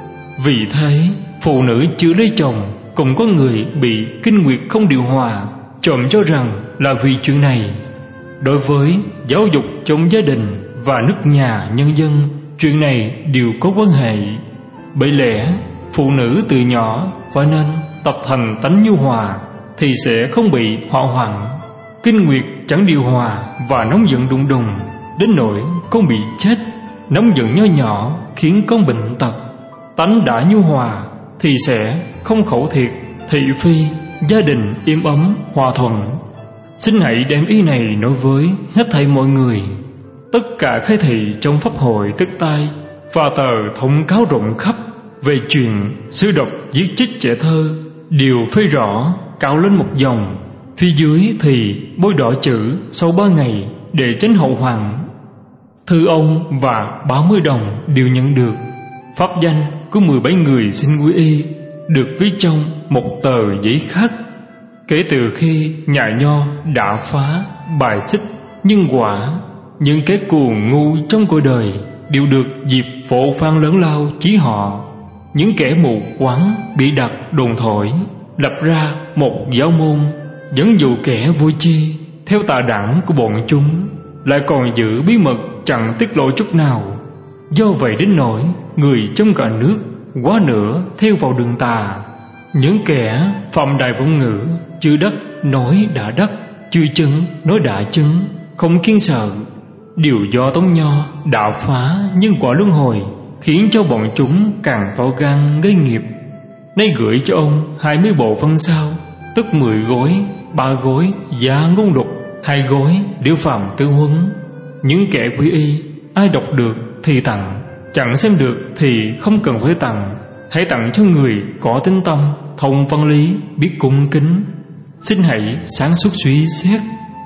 Vì thế phụ nữ chưa lấy chồng cùng có người bị kinh nguyệt không điều hòa, trộm cho rằng là vì chuyện này. Đối với giáo dục trong gia đình và nước nhà nhân dân, chuyện này đều có quan hệ. Bởi lẽ phụ nữ từ nhỏ phải nên tập thành tánh nhu hòa thì sẽ không bị hỏa hoạn. Kinh nguyệt chẳng điều hòa và nóng giận đùng đùng đến nỗi con bị chết. Nóng giận nho nhỏ khiến con bệnh tật. Tánh đã nhu hòa thì sẽ không khẩu thiệt, thị phi, gia đình im ấm hòa thuận. Xin hãy đem ý này nói với hết thảy mọi người. Tất cả khai thị trong pháp hội tức tai và tờ thông cáo rộng khắp về chuyện sứ độc giết chết trẻ thơ đều phê rõ, cao lên một dòng. Phía dưới thì bôi đỏ chữ sau 3 ngày để tránh hậu hoạn. Thư ông và 30 đồng đều nhận được. Pháp danh của 17 người xin quy y được viết trong một tờ giấy khác. Kể từ khi nhà Nho đã phá bài xích nhân quả, những kẻ cuồng ngu trong cuộc đời đều được dịp phổ phan lớn lao chí họ. Những kẻ mù quáng bị đặt đồn thổi, lập ra một giáo môn dẫn dụ kẻ vui chi theo tà đảng của bọn chúng, lại còn giữ bí mật chẳng tiết lộ chút nào. Do vậy đến nỗi người trong cả nước quá nửa theo vào đường tà. Những kẻ phạm đài vọng ngữ, chưa đắc nói đã đắc, chưa chứng nói đã chứng, không kiên sợ, đều do Tống Nho đạo phá nhân quả luân hồi, khiến cho bọn chúng càng to gan gây nghiệp. Nay gửi cho ông 20 bộ văn sao, tức 10 gối, 3 gối giá ngôn lục, 2 gối điếu phạm tư huấn. Những kẻ quy y, ai đọc được thì tặng, chẳng xem được thì không cần phải tặng. Hãy tặng cho người có tính tâm, thông văn lý, biết cung kính. Xin hãy sáng suốt suy xét.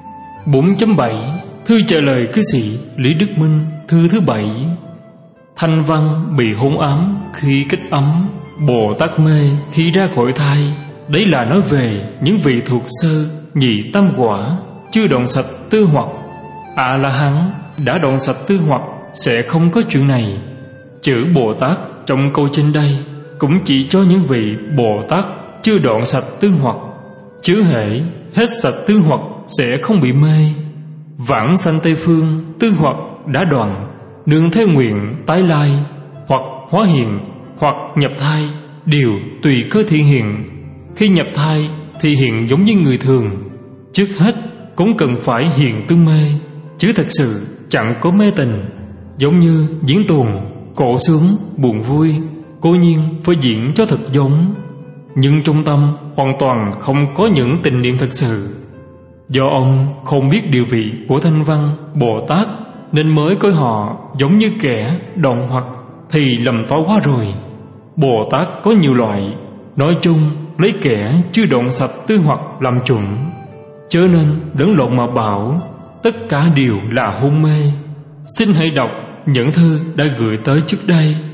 4.7 Thư trả lời cư sĩ Lý Đức Minh thư thứ 7. Thanh văn bị hôn ám khi kết ấm, Bồ Tát mê khi ra khỏi thai. Đấy là nói về những vị thuộc sơ nhị tam quả, chưa đoạn sạch tư hoặc. A-la-hán đã đoạn sạch tư hoặc sẽ không có chuyện này. Chữ Bồ Tát trong câu trên đây cũng chỉ cho những vị Bồ Tát chưa đoạn sạch tư hoặc, chứ hễ hết sạch tư hoặc sẽ không bị mê. Vãng sanh Tây Phương tư hoặc đã đoạn, nương theo nguyện tái lai, hoặc hóa hiện, hoặc nhập thai, đều tùy cơ thị hiện. Khi nhập thai thì hiện giống như người thường, trước hết cũng cần phải hiện tương mê, chứ thật sự chẳng có mê tình. Giống như diễn tuồng, cổ sướng, buồn vui, cố nhiên phải diễn cho thật giống, nhưng trong tâm hoàn toàn không có những tình niệm thật sự. Do ông không biết điều vị của Thanh Văn Bồ Tát nên mới coi họ giống như kẻ đoạn hoặc, thì lầm to quá rồi. Bồ Tát có nhiều loại, nói chung lấy kẻ chưa đoạn sạch tư hoặc làm chuẩn, chớ nên lẫn lộn mà bảo tất cả đều là hôn mê. Xin hãy đọc những thư đã gửi tới trước đây.